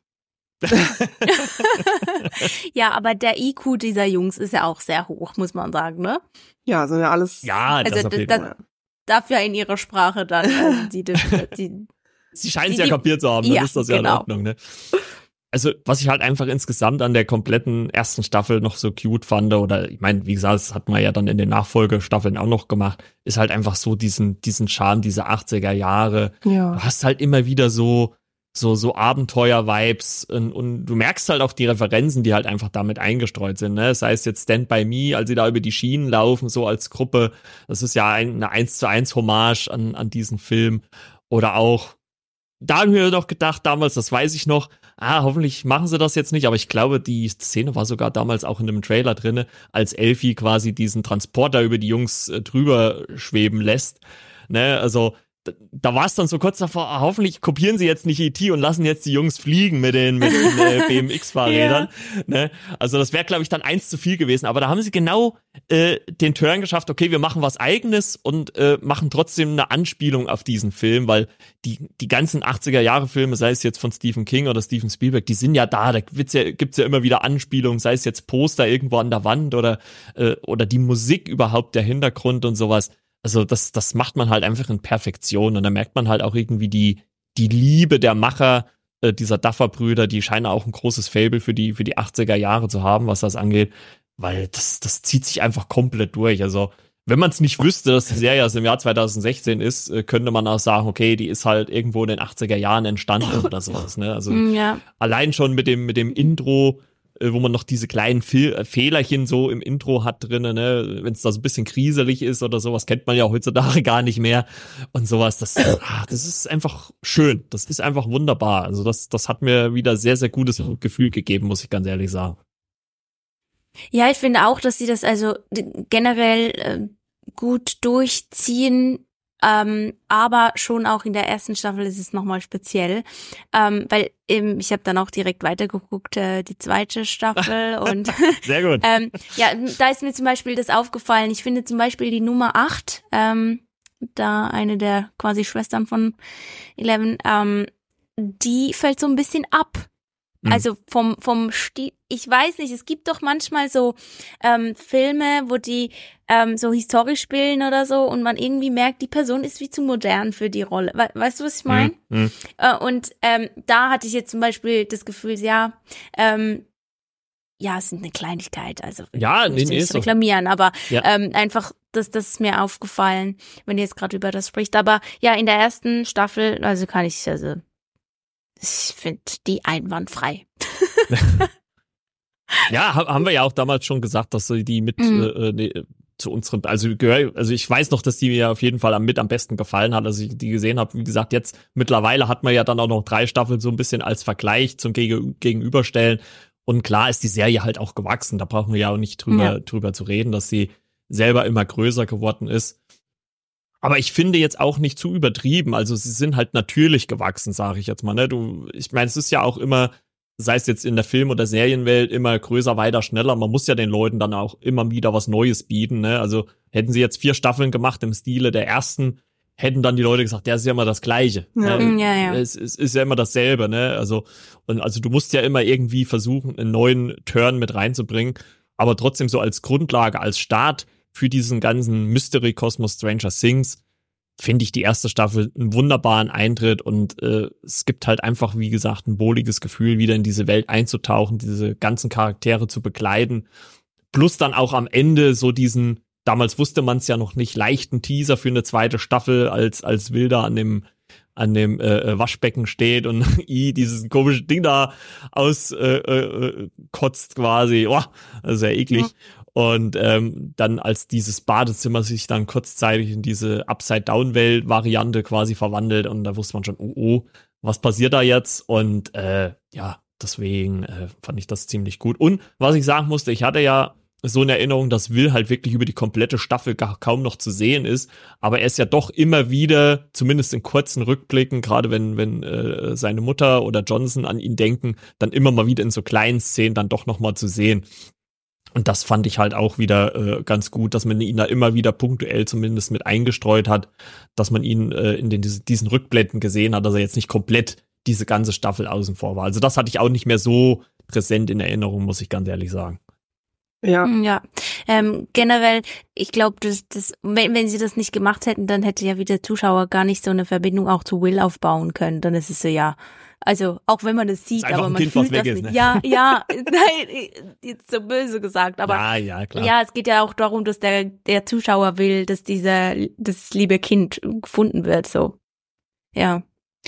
Ja, aber der I Q dieser Jungs ist ja auch sehr hoch, muss man sagen, ne? ja, sind ja alles. Ja, das Also auf jeden das- Fall. Darf ja in ihrer Sprache dann, also die, die, die Sie scheint es die- ja die- kapiert zu haben, dann ja, ist das ja genau. in Ordnung, ne? Also, was ich halt einfach insgesamt an der kompletten ersten Staffel noch so cute fand, oder ich meine, wie gesagt, das hat man ja dann in den Nachfolgestaffeln auch noch gemacht, ist halt einfach so diesen, diesen Charme dieser achtziger Jahre. Ja. Du hast halt immer wieder so, so, so Abenteuer-Vibes und, und du merkst halt auch die Referenzen, die halt einfach damit eingestreut sind, ne? Sei es jetzt Stand By Me, als sie da über die Schienen laufen, so als Gruppe. Das ist ja ein, eine eins zu eins Hommage an, an diesen Film. Oder auch, da haben wir doch gedacht damals, das weiß ich noch, ah, hoffentlich machen sie das jetzt nicht, aber ich glaube, die Szene war sogar damals auch in einem Trailer drinne, als Elfie quasi diesen Transporter über die Jungs äh, drüber schweben lässt, ne, also da, da war es dann so kurz davor, ah, hoffentlich kopieren sie jetzt nicht E T und lassen jetzt die Jungs fliegen mit den, mit den äh, B M X-Fahrrädern, Ja. ne, also das wäre, glaube ich, dann eins zu viel gewesen, aber da haben sie genau äh, den Turn geschafft, okay, wir machen was Eigenes und äh, machen trotzdem eine Anspielung auf diesen Film, weil die die ganzen achtziger-Jahre-Filme, sei es jetzt von Stephen King oder Steven Spielberg, die sind ja da, da gibt's ja, gibt's ja immer wieder Anspielungen, sei es jetzt Poster irgendwo an der Wand oder äh, oder die Musik überhaupt, der Hintergrund und sowas. Also das das macht man halt einfach in Perfektion und da merkt man halt auch irgendwie die die Liebe der Macher äh, dieser Duffer-Brüder, die scheinen auch ein großes Faible für die für die achtziger Jahre zu haben, was das angeht, weil das das zieht sich einfach komplett durch. Also wenn man es nicht wüsste, dass die Serie aus dem Jahr zweitausendsechzehn ist, äh, könnte man auch sagen, okay, die ist halt irgendwo in den achtziger Jahren entstanden oder sowas, ne? Also ja. allein schon mit dem mit dem Intro, äh, wo man noch diese kleinen Fe- äh, Fehlerchen so im Intro hat drinnen, ne, wenn es da so ein bisschen kriselig ist oder sowas, kennt man ja heutzutage gar nicht mehr und sowas, das ach, das ist einfach schön, das ist einfach wunderbar. Also das das hat mir wieder sehr sehr gutes Gefühl gegeben, muss ich ganz ehrlich sagen. Ja, ich finde auch, dass sie das also generell äh, gut durchziehen, ähm, aber schon auch in der ersten Staffel ist es nochmal speziell, ähm, weil ähm, ich habe dann auch direkt weitergeguckt, äh, die zweite Staffel und Sehr gut. ähm, ja, da ist mir zum Beispiel das aufgefallen, ich finde zum Beispiel die Nummer acht, ähm, da eine der quasi Schwestern von Eleven, ähm, die fällt so ein bisschen ab. Mhm. Also vom vom Stil, ich weiß nicht, es gibt doch manchmal so ähm, Filme, wo die ähm, so historisch spielen oder so und man irgendwie merkt, die Person ist wie zu modern für die Rolle. We weißt du, was ich meine? Mhm. Äh, und ähm, da hatte ich jetzt zum Beispiel das Gefühl, ja, ähm, ja, es ist eine Kleinigkeit, also Ja, ich nee, möchte nee, nicht ist so. reklamieren, aber Ja. ähm, einfach, das, das ist mir aufgefallen, wenn ihr jetzt gerade über das spricht. Aber ja, in der ersten Staffel, also kann ich, also ich finde die einwandfrei. Ja, ha- haben wir ja auch damals schon gesagt, dass so die mit Mhm. äh, nee, zu unseren, also gehör, also ich weiß noch, dass die mir auf jeden Fall am, mit am besten gefallen hat, als ich die gesehen habe. Wie gesagt, jetzt mittlerweile hat man ja dann auch noch drei Staffeln so ein bisschen als Vergleich zum Geg Gegenüberstellen. Und klar ist die Serie halt auch gewachsen. Da brauchen wir ja auch nicht drüber, Ja. drüber zu reden, dass sie selber immer größer geworden ist. Aber ich finde jetzt auch nicht zu übertrieben. Also sie sind halt natürlich gewachsen, sage ich jetzt mal. Ne? Du, ich meine, es ist ja auch immer, sei es jetzt in der Film- oder Serienwelt, immer größer, weiter, schneller. Man muss ja den Leuten dann auch immer wieder was Neues bieten. Ne? Also hätten sie jetzt vier Staffeln gemacht im Stile der ersten, hätten dann die Leute gesagt, ja, es ist ja immer das Gleiche. Ja. Ne? Ja, ja. Es, es ist ja immer dasselbe. Ne? Also, und also du musst ja immer irgendwie versuchen, einen neuen Turn mit reinzubringen. Aber trotzdem so als Grundlage, als Start für diesen ganzen Mystery-Kosmos Stranger Things finde ich die erste Staffel einen wunderbaren Eintritt und äh, es gibt halt einfach, wie gesagt, ein wohliges Gefühl, wieder in diese Welt einzutauchen, diese ganzen Charaktere zu begleiten. Plus dann auch am Ende so diesen, damals wusste man es ja noch nicht, leichten Teaser für eine zweite Staffel, als als Wilder an dem an dem äh, Waschbecken steht und i dieses komische Ding da aus äh, äh, kotzt quasi. Oh, das ist ja eklig. Ja. Und ähm, dann als dieses Badezimmer sich dann kurzzeitig in diese Upside-Down-Welt-Variante quasi verwandelt und da wusste man schon, oh, oh, was passiert da jetzt? Und äh, ja, deswegen äh, fand ich das ziemlich gut. Und was ich sagen musste, ich hatte ja so eine Erinnerung, dass Will halt wirklich über die komplette Staffel gar kaum noch zu sehen ist, aber er ist ja doch immer wieder, zumindest in kurzen Rückblicken, gerade wenn wenn äh, seine Mutter oder Johnson an ihn denken, dann immer mal wieder in so kleinen Szenen dann doch noch mal zu sehen. Und das fand ich halt auch wieder äh, ganz gut, dass man ihn da immer wieder punktuell zumindest mit eingestreut hat, dass man ihn äh, in den diesen Rückblenden gesehen hat, dass er jetzt nicht komplett diese ganze Staffel außen vor war. Also das hatte ich auch nicht mehr so präsent in Erinnerung, muss ich ganz ehrlich sagen. Ja. Ja, ähm, generell, ich glaube, das, das, wenn, wenn sie das nicht gemacht hätten, dann hätte ja wieder der Zuschauer gar nicht so eine Verbindung auch zu Will aufbauen können. Dann ist es so, ja, also auch wenn man das sieht, aber man kind, fühlt das ist, nicht. Ne? Ja, ja, nein, jetzt so böse gesagt, aber ja, ja, klar. Ja, es geht ja auch darum, dass der der Zuschauer will, dass dieser das liebe Kind gefunden wird, so. Ja.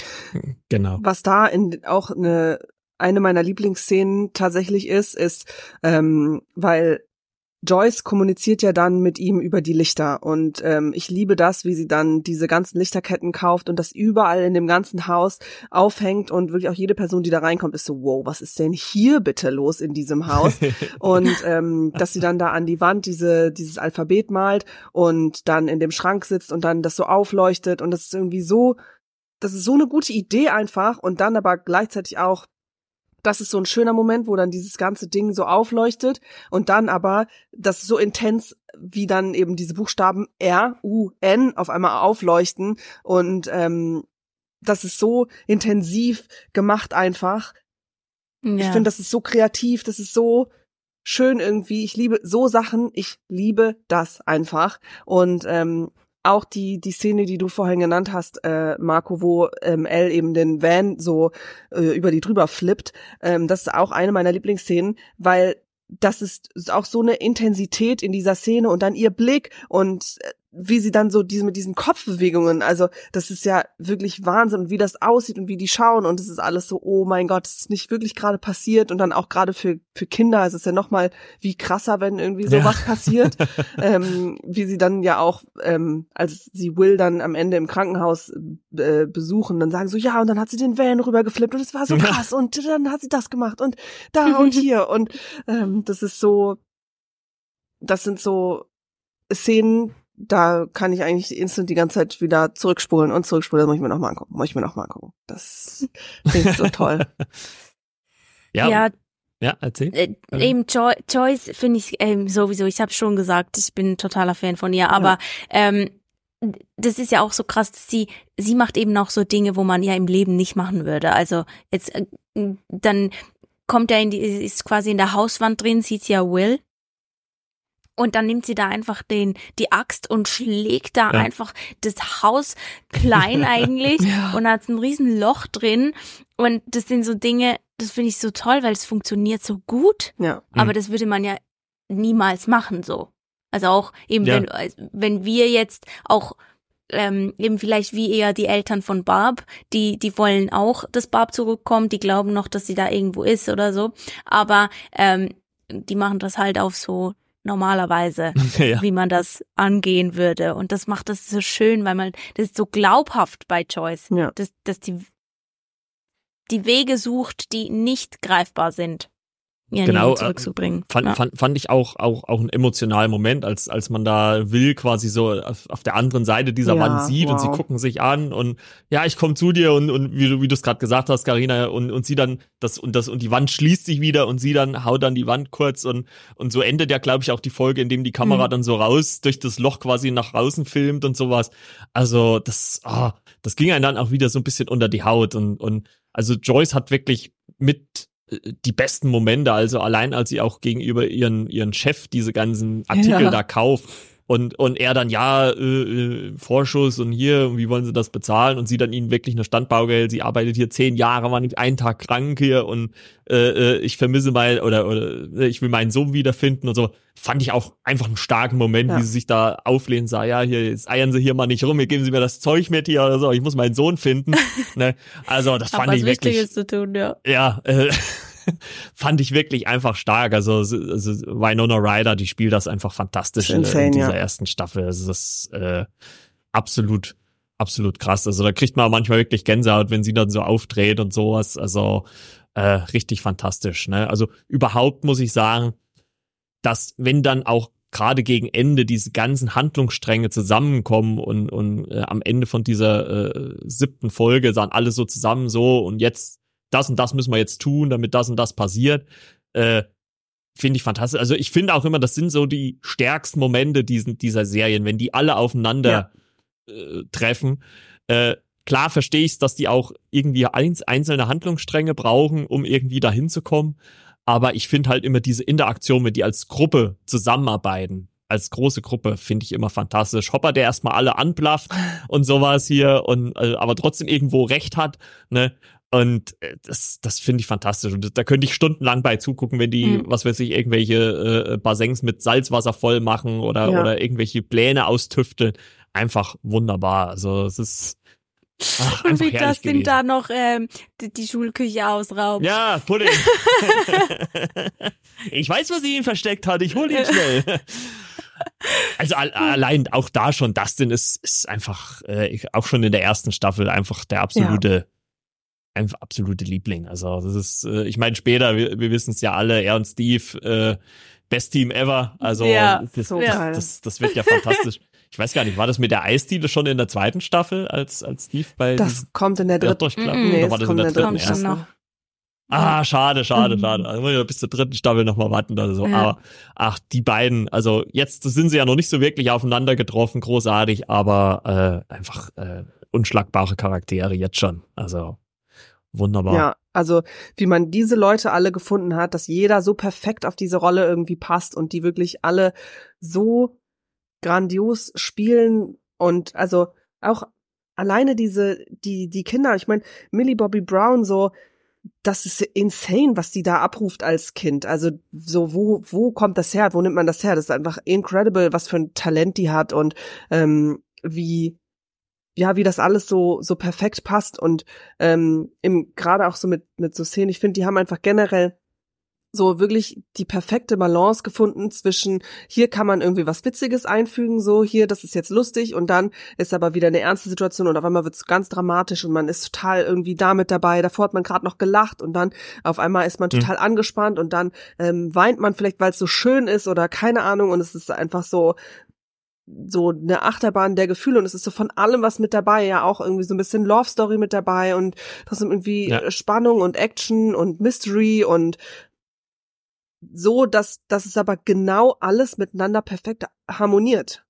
Genau. Was da in auch eine eine meiner Lieblingsszenen tatsächlich ist, ist, ähm, weil Joyce kommuniziert ja dann mit ihm über die Lichter und ähm, ich liebe das, wie sie dann diese ganzen Lichterketten kauft und das überall in dem ganzen Haus aufhängt und wirklich auch jede Person, die da reinkommt, ist so, wow, was ist denn hier bitte los in diesem Haus? Und ähm, dass sie dann da an die Wand diese dieses Alphabet malt und dann in dem Schrank sitzt und dann das so aufleuchtet und das ist irgendwie so, das ist so eine gute Idee einfach und dann aber gleichzeitig auch, das ist so ein schöner Moment, wo dann dieses ganze Ding so aufleuchtet und dann aber das ist so intens, wie dann eben diese Buchstaben R, U, N auf einmal aufleuchten und ähm, das ist so intensiv gemacht einfach. Ja. Ich finde, das ist so kreativ, das ist so schön irgendwie. Ich liebe so Sachen, ich liebe das einfach und ähm, auch die die Szene, die du vorhin genannt hast, äh, Marco, wo ähm, Elle eben den Van so äh, über die drüber flippt, ähm, das ist auch eine meiner Lieblingsszenen, weil das ist auch so eine Intensität in dieser Szene und dann ihr Blick und äh, wie sie dann so diese mit diesen Kopfbewegungen, also das ist ja wirklich Wahnsinn, wie das aussieht und wie die schauen und es ist alles so, oh mein Gott, das ist nicht wirklich gerade passiert und dann auch gerade für für Kinder ist es ja nochmal wie krasser, wenn irgendwie sowas ja. passiert, ähm, wie sie dann ja auch, ähm, als sie Will dann am Ende im Krankenhaus äh, besuchen, dann sagen so, ja und dann hat sie den Van rübergeflippt und es war so krass und dann hat sie das gemacht und da und hier und ähm, das ist so, das sind so Szenen, da kann ich eigentlich instant die ganze Zeit wieder zurückspulen und zurückspulen. Das muss ich mir noch mal angucken. Muss ich mir noch mal angucken. Das finde ich so toll. Ja, ja, ja, erzähl. Äh, eben jo- Joyce finde ich ähm, sowieso, ich habe schon gesagt, ich bin ein totaler Fan von ihr, aber ja. ähm, das ist ja auch so krass, dass sie, sie macht eben auch so Dinge, wo man ja im Leben nicht machen würde. Also jetzt, äh, dann kommt er in die, ist quasi in der Hauswand drin, sieht sie ja Will. Und dann nimmt sie da einfach den die Axt und schlägt da ja. einfach das Haus klein eigentlich ja. und hat ein riesen Loch drin. Und das sind so Dinge, das finde ich so toll, weil es funktioniert so gut. Ja. Aber mhm. das würde man ja niemals machen so. Also auch eben, ja. wenn wenn wir jetzt auch ähm, eben vielleicht wie eher die Eltern von Barb, die die wollen auch, dass Barb zurückkommt, die glauben noch, dass sie da irgendwo ist oder so. Aber ähm, die machen das halt auf so normalerweise, ja. wie man das angehen würde. Und das macht das so schön, weil man, das ist so glaubhaft bei Joyce, ja. dass, dass die, die Wege sucht, die nicht greifbar sind. ja, genau, zurückzubringen. Fand, ja. fand, fand ich auch, auch, auch einen emotionalen Moment, als, als man da Will quasi so auf, auf der anderen Seite dieser Ja, Wand sieht wow. und sie gucken sich an und ja, ich komme zu dir und, und wie du, wie du es gerade gesagt hast, Carina, und, und sie dann, das, und das, und die Wand schließt sich wieder und sie dann haut dann die Wand kurz und, und so endet ja, glaube ich, auch die Folge, in dem die Kamera mhm. dann so raus, durch das Loch quasi nach draußen filmt und sowas. Also, das, ah, das ging einem dann auch wieder so ein bisschen unter die Haut und, und, also Joyce hat wirklich mit die besten Momente, also allein als sie auch gegenüber ihren ihren Chef diese ganzen Artikel ja. da kauft und und er dann ja äh, Vorschuss und hier, wie wollen sie das bezahlen und sie dann ihnen wirklich eine Standbaugeld, sie arbeitet hier zehn Jahre, war nicht einen Tag krank hier und äh, ich vermisse mal oder oder ich will meinen Sohn wiederfinden und so, fand ich auch einfach einen starken Moment, ja. wie sie sich da auflehnen, sah ja hier, jetzt eiern sie hier mal nicht rum, hier geben sie mir das Zeug mit hier oder so, ich muss meinen Sohn finden, ne? Also das fand ich wirklich Wichtiges zu tun, ja. Ja, äh, fand ich wirklich einfach stark. Also, also Winona Ryder, die spielt das einfach fantastisch insane, in dieser ja. ersten Staffel. Also das ist äh, absolut, absolut krass. Also da kriegt man manchmal wirklich Gänsehaut, wenn sie dann so aufdreht und sowas. Also äh, richtig fantastisch. Ne? Also überhaupt muss ich sagen, dass wenn dann auch gerade gegen Ende diese ganzen Handlungsstränge zusammenkommen und, und äh, am Ende von dieser äh, siebten Folge sahen alle so zusammen so und jetzt das und das müssen wir jetzt tun, damit das und das passiert, äh, finde ich fantastisch. Also ich finde auch immer, das sind so die stärksten Momente diesen, dieser Serien, wenn die alle aufeinander ja. äh, treffen. Äh, klar verstehe ich es, dass die auch irgendwie eins, einzelne Handlungsstränge brauchen, um irgendwie dahin zu kommen. Aber ich finde halt immer diese Interaktion, wenn die als Gruppe zusammenarbeiten, als große Gruppe, finde ich immer fantastisch. Hopper, der erstmal alle anblafft und sowas hier, und äh, aber trotzdem irgendwo recht hat, ne? Und das, das finde ich fantastisch. Und da könnte ich stundenlang bei zugucken, wenn die, mhm. was weiß ich, irgendwelche äh, Bassins mit Salzwasser voll machen oder, ja. oder irgendwelche Pläne austüfteln. Einfach wunderbar. Also es ist ach, und wie das Ding da noch ähm, die, die Schulküche ausraubt. Ja, Pudding. Ich weiß, was sie ihm versteckt hat. Ich hol ihn schnell. Also a- allein auch da schon, Dustin ist, ist einfach, äh, auch schon in der ersten Staffel einfach der absolute ja. Einfach absolute Liebling. Also das ist, äh, ich meine später, wir, wir wissen es ja alle, er und Steve, äh, Best Team ever. Also ja, das, so das, geil. das, das wird ja fantastisch. Ich weiß gar nicht, war das mit der Eisdiele schon in der zweiten Staffel, als als Steve bei das kommt in der dritten. Mm-mm. Nee, Oder war das in der dritten erst? Noch. Ah, schade, schade, mhm. schade. Also muss ich bis zur dritten Staffel nochmal warten oder so. Ja. Aber ach, die beiden, also jetzt sind sie ja noch nicht so wirklich aufeinander getroffen, großartig, aber äh, einfach äh, unschlagbare Charaktere jetzt schon. Also wunderbar. Ja, also wie man diese Leute alle gefunden hat, dass jeder so perfekt auf diese Rolle irgendwie passt und die wirklich alle so grandios spielen und also auch alleine diese, die, die Kinder, ich meine, Millie Bobby Brown so, das ist insane, was die da abruft als Kind. Also so, wo, wo kommt das her? Wo nimmt man das her? Das ist einfach incredible, was für ein Talent die hat und ähm, wie ja, wie das alles so so perfekt passt und ähm, im gerade auch so mit mit so Szenen, ich finde, die haben einfach generell so wirklich die perfekte Balance gefunden zwischen, hier kann man irgendwie was Witziges einfügen, so hier, das ist jetzt lustig und dann ist aber wieder eine ernste Situation und auf einmal wird's ganz dramatisch und man ist total irgendwie damit dabei, davor hat man gerade noch gelacht und dann auf einmal ist man total mhm. angespannt und dann ähm, weint man vielleicht, weil es so schön ist oder keine Ahnung und es ist einfach so so eine Achterbahn der Gefühle und es ist so von allem was mit dabei, ja auch irgendwie so ein bisschen Love Story mit dabei und trotzdem irgendwie ja. Spannung und Action und Mystery und so, dass, dass es aber genau alles miteinander perfekt harmoniert.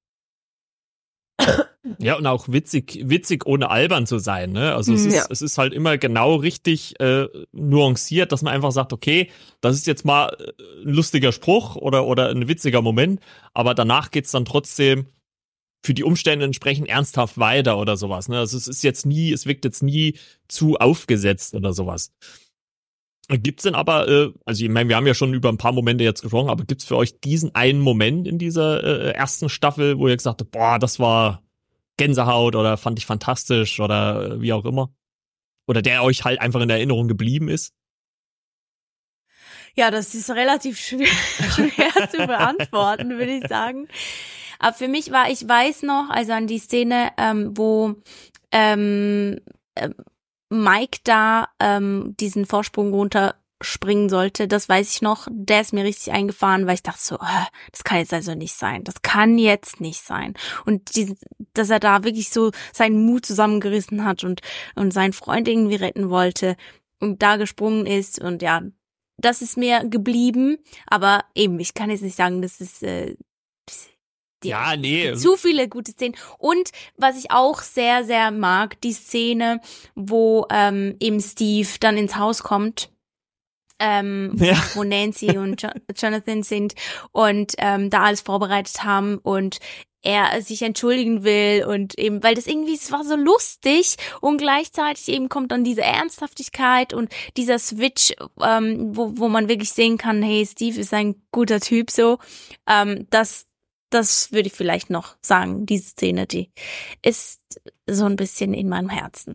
Ja, und auch witzig, witzig ohne albern zu sein, ne? Also es ist, ja. es ist halt immer genau richtig äh, nuanciert, dass man einfach sagt, okay, das ist jetzt mal ein lustiger Spruch oder oder ein witziger Moment, aber danach geht's dann trotzdem für die Umstände entsprechend ernsthaft weiter oder sowas, ne? Also es ist jetzt nie, es wirkt jetzt nie zu aufgesetzt oder sowas. Gibt's denn aber, äh, also ich meine, wir haben ja schon über ein paar Momente jetzt gesprochen, aber gibt's für euch diesen einen Moment in dieser äh, ersten Staffel, wo ihr gesagt habt, boah, das war Gänsehaut oder fand ich fantastisch oder äh, wie auch immer? Oder der euch halt einfach in Erinnerung geblieben ist? Ja, das ist relativ schwer, schwer zu beantworten, würde ich sagen. Aber für mich war, ich weiß noch, also an die Szene, ähm, wo ähm, äh, Mike da ähm, diesen Vorsprung runter springen sollte, das weiß ich noch, der ist mir richtig eingefahren, weil ich dachte so, äh, das kann jetzt also nicht sein, das kann jetzt nicht sein. Und die, dass er da wirklich so seinen Mut zusammengerissen hat und und seinen Freund irgendwie retten wollte und da gesprungen ist und ja, das ist mir geblieben, aber eben, ich kann jetzt nicht sagen, das ist äh, ja, nee. Zu viele gute Szenen. Und was ich auch sehr, sehr mag, die Szene, wo ähm, eben Steve dann ins Haus kommt, ähm, ja. wo Nancy und jo- Jonathan sind und ähm, da alles vorbereitet haben und er sich entschuldigen will und eben, weil das irgendwie, es war so lustig und gleichzeitig eben kommt dann diese Ernsthaftigkeit und dieser Switch, ähm, wo wo man wirklich sehen kann, hey, Steve ist ein guter Typ, so, ähm, das Das würde ich vielleicht noch sagen, diese Szene, die ist so ein bisschen in meinem Herzen.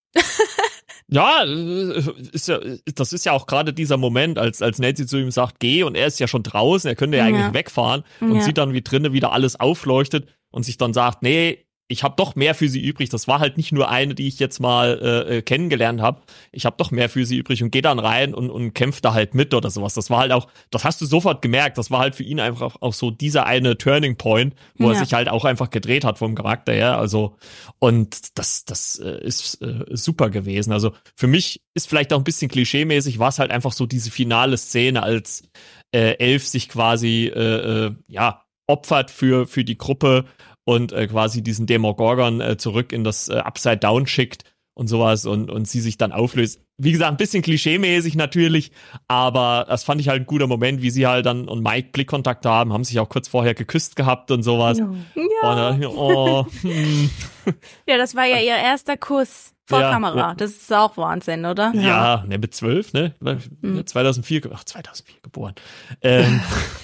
Ja, ist ja, das ist ja auch gerade dieser Moment, als als Nancy zu ihm sagt, geh, und er ist ja schon draußen, er könnte ja, ja. eigentlich wegfahren und ja. sieht dann, wie drinnen wieder alles aufleuchtet und sich dann sagt, nee, ich habe doch mehr für sie übrig. Das war halt nicht nur eine, die ich jetzt mal äh, kennengelernt habe. Ich habe doch mehr für sie übrig und gehe dann rein und, und kämpft da halt mit oder sowas. Das war halt auch, das hast du sofort gemerkt. Das war halt für ihn einfach auch so dieser eine Turning Point, wo ja. er sich halt auch einfach gedreht hat vom Charakter her. Also, und das, das äh, ist äh, super gewesen. Also für mich ist vielleicht auch ein bisschen klischeemäßig, war es halt einfach so diese finale Szene, als äh, Elf sich quasi äh, äh, ja opfert für für die Gruppe und äh, quasi diesen Demogorgon äh, zurück in das äh, Upside Down schickt und sowas und und sie sich dann auflöst. Wie gesagt, ein bisschen klischeemäßig natürlich, aber das fand ich halt ein guter Moment, wie sie halt dann und Mike Blickkontakt haben, haben sich auch kurz vorher geküsst gehabt und sowas. Ja. Und dann, oh, hm. Ja, das war ja ihr erster Kuss vor ja, Kamera. ja. Das ist auch Wahnsinn, oder? Ja, ja, ne, mit zwölf, ne? Mhm. zweitausendvier, ach, zweitausendvier geboren. Ähm,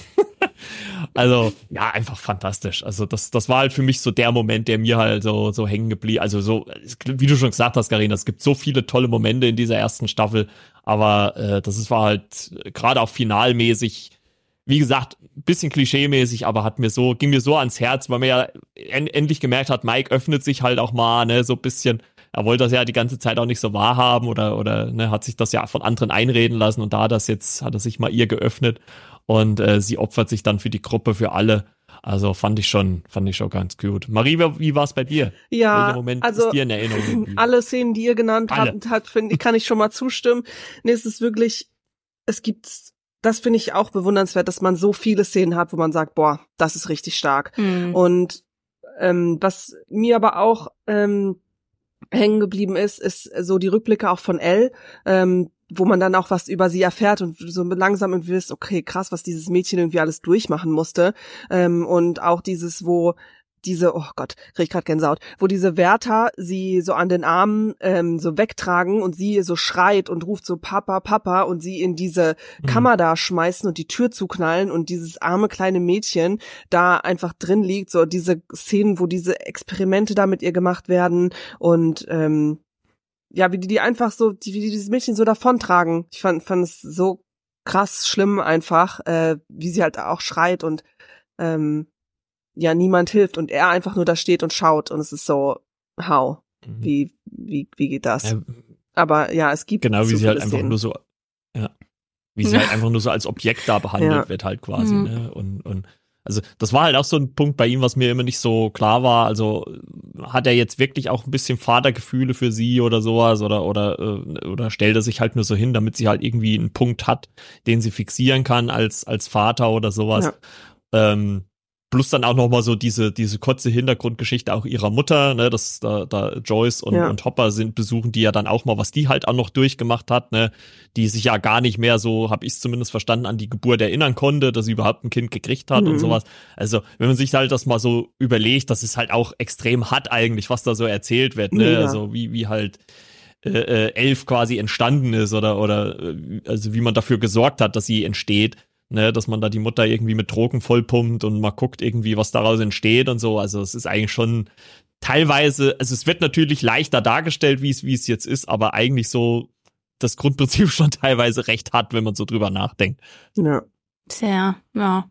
also, ja, einfach fantastisch. Also, das, das war halt für mich so der Moment, der mir halt so, so hängen geblieben. Also, so, wie du schon gesagt hast, Carina, es gibt so viele tolle Momente in dieser ersten Staffel, aber äh, das ist, war halt gerade auch finalmäßig, wie gesagt, ein bisschen klischeemäßig, aber hat mir so, ging mir so ans Herz, weil man ja en- endlich gemerkt hat, Mike öffnet sich halt auch mal, ne, so ein bisschen. Er wollte das ja die ganze Zeit auch nicht so wahrhaben oder, oder, ne, hat sich das ja von anderen einreden lassen und da hat das jetzt, hat er sich mal ihr geöffnet und äh, sie opfert sich dann für die Gruppe, für alle. Also fand ich schon, fand ich schon ganz gut. Marie, wie war es bei dir? Ja, welcher Moment also ist dir in Erinnerung geblieben? Alle Szenen, die ihr genannt Alle. habt, hat, finde ich, kann ich schon mal zustimmen. Nee, es ist wirklich, es gibt, das finde ich auch bewundernswert, dass man so viele Szenen hat, wo man sagt, boah, das ist richtig stark. Mhm. Und ähm, was mir aber auch ähm, hängen geblieben ist, ist so die Rückblicke auch von Elle, ähm, wo man dann auch was über sie erfährt und so langsam irgendwie wisst, okay, krass, was dieses Mädchen irgendwie alles durchmachen musste. Ähm, und auch dieses, wo diese, oh Gott, krieg ich grad Gänsehaut, wo diese Wärter sie so an den Armen ähm, so wegtragen und sie so schreit und ruft so Papa, Papa und sie in diese mhm. Kammer da schmeißen und die Tür zuknallen und dieses arme kleine Mädchen da einfach drin liegt, so diese Szenen, wo diese Experimente da mit ihr gemacht werden und ähm, ja, wie die die einfach so, die, wie die dieses Mädchen so davontragen. Ich fand, fand es so krass schlimm einfach, äh, wie sie halt auch schreit und ähm, ja, niemand hilft und er einfach nur da steht und schaut und es ist so, how, mhm. wie, wie, wie geht das? Ja, aber ja, es gibt genau, wie so sie halt viele einfach Szenen. nur so, ja, wie sie halt einfach nur so als Objekt da behandelt Ja. wird halt quasi, Mhm. ne, und, und, also, das war halt auch so ein Punkt bei ihm, was mir immer nicht so klar war, also, hat er jetzt wirklich auch ein bisschen Vatergefühle für sie oder sowas, oder, oder, äh, oder stellt er sich halt nur so hin, damit sie halt irgendwie einen Punkt hat, den sie fixieren kann als, als Vater oder sowas, Ja. ähm, plus dann auch noch mal so diese diese kurze Hintergrundgeschichte auch ihrer Mutter, ne, dass da, da Joyce und, Ja. und Hopper sind besuchen, die ja dann auch mal, was die halt auch noch durchgemacht hat, ne, die sich ja gar nicht mehr so, habe ich es zumindest verstanden, an die Geburt erinnern konnte, dass sie überhaupt ein Kind gekriegt hat Mhm. und sowas. Also wenn man sich halt das mal so überlegt, das ist halt auch extrem hart eigentlich, was da so erzählt wird, ne, Mega. also wie wie halt äh, äh, Elf quasi entstanden ist oder oder äh, also wie man dafür gesorgt hat, dass sie entsteht. Ne, dass man da die Mutter irgendwie mit Drogen vollpumpt und mal guckt irgendwie, was daraus entsteht und so. Also es ist eigentlich schon teilweise, also es wird natürlich leichter dargestellt, wie es wie es jetzt ist, aber eigentlich so das Grundprinzip schon teilweise recht hart, wenn man so drüber nachdenkt. Ja. Sehr, ja.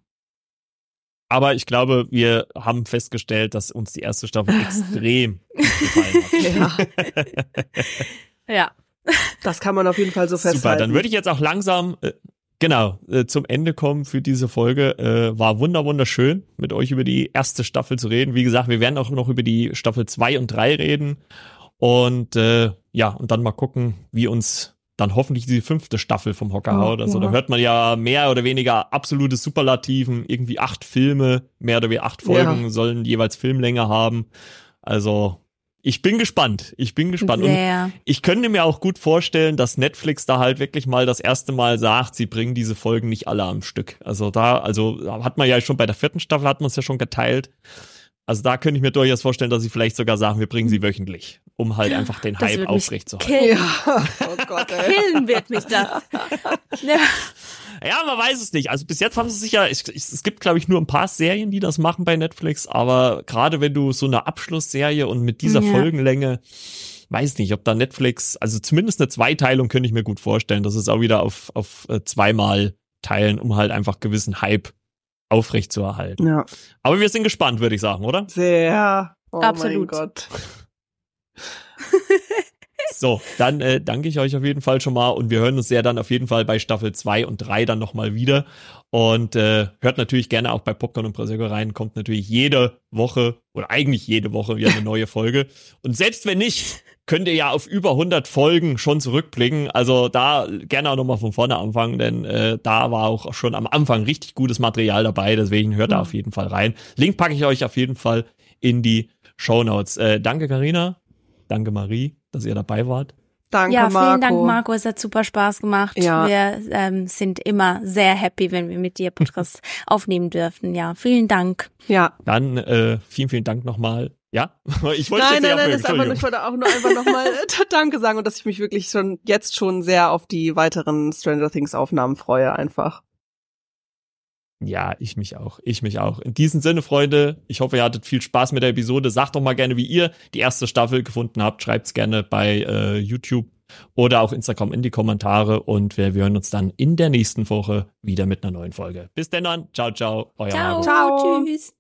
Aber ich glaube, wir haben festgestellt, dass uns die erste Staffel extrem gut gefallen hat. Ja. Ja. Das kann man auf jeden Fall so festhalten. Super, dann würde ich jetzt auch langsam, äh, genau, äh, zum Ende kommen für diese Folge. Äh, war wunder wunderschön, mit euch über die erste Staffel zu reden. Wie gesagt, wir werden auch noch über die Staffel zwei und drei reden. Und äh, ja, und dann mal gucken, wie uns dann hoffentlich die fünfte Staffel vom Hocker haut. Also ja. Da hört man ja mehr oder weniger absolute Superlativen, irgendwie acht Filme, mehr oder weniger acht Folgen ja. sollen jeweils Filmlänge haben. Also ich bin gespannt. Ich bin gespannt. Sehr. Und ich könnte mir auch gut vorstellen, dass Netflix da halt wirklich mal das erste Mal sagt, sie bringen diese Folgen nicht alle am Stück. Also da, also hat man ja schon bei der vierten Staffel, hat man es ja schon geteilt. Also da könnte ich mir durchaus vorstellen, dass sie vielleicht sogar sagen, wir bringen sie wöchentlich, um halt einfach den Hype aufrechtzuerhalten. Ja. Oh Gott, ey. Killen wird mich das. Ja. Ja, man weiß es nicht. Also bis jetzt haben sie sich ja, es, es gibt glaube ich nur ein paar Serien, die das machen bei Netflix, aber gerade wenn du so eine Abschlussserie und mit dieser ja. Folgenlänge, weiß nicht, ob da Netflix, also zumindest eine Zweiteilung könnte ich mir gut vorstellen, dass es auch wieder auf, auf äh, zweimal teilen, um halt einfach gewissen Hype aufrecht zu erhalten. Ja. Aber wir sind gespannt, würde ich sagen, oder? Sehr. Oh Absolut. Mein Gott. So, dann äh, danke ich euch auf jeden Fall schon mal und wir hören uns ja dann auf jeden Fall bei Staffel zwei und drei dann nochmal wieder und äh, hört natürlich gerne auch bei Popcorn und Prosecco rein, kommt natürlich jede Woche oder eigentlich jede Woche wieder eine neue Folge und selbst wenn nicht, könnt ihr ja auf über hundert Folgen schon zurückblicken, also da gerne auch nochmal von vorne anfangen, denn äh, da war auch schon am Anfang richtig gutes Material dabei, deswegen hört da auf jeden Fall rein. Link packe ich euch auf jeden Fall in die Shownotes. Äh, danke Carina, danke Marie, dass ihr dabei wart. Danke, ja, Marco. vielen Dank, Marco. Es hat super Spaß gemacht. Ja. Wir ähm, sind immer sehr happy, wenn wir mit dir Podcast aufnehmen dürfen. Ja, vielen Dank. Ja. Dann äh, vielen, vielen Dank nochmal. Ja, ich wollte nein, jetzt nein, nein, das ist einfach nur, ich wollte auch nur einfach nochmal äh, Danke sagen und dass ich mich wirklich schon jetzt schon sehr auf die weiteren Stranger Things Aufnahmen freue, einfach. Ja, ich mich auch. Ich mich auch. In diesem Sinne, Freunde, ich hoffe, ihr hattet viel Spaß mit der Episode. Sagt doch mal gerne, wie ihr die erste Staffel gefunden habt. Schreibt's gerne bei äh, YouTube oder auch Instagram in die Kommentare und wir, wir hören uns dann in der nächsten Woche wieder mit einer neuen Folge. Bis denn dann. Ciao, ciao. Euer Ciao. Marco. Ciao. Tschüss.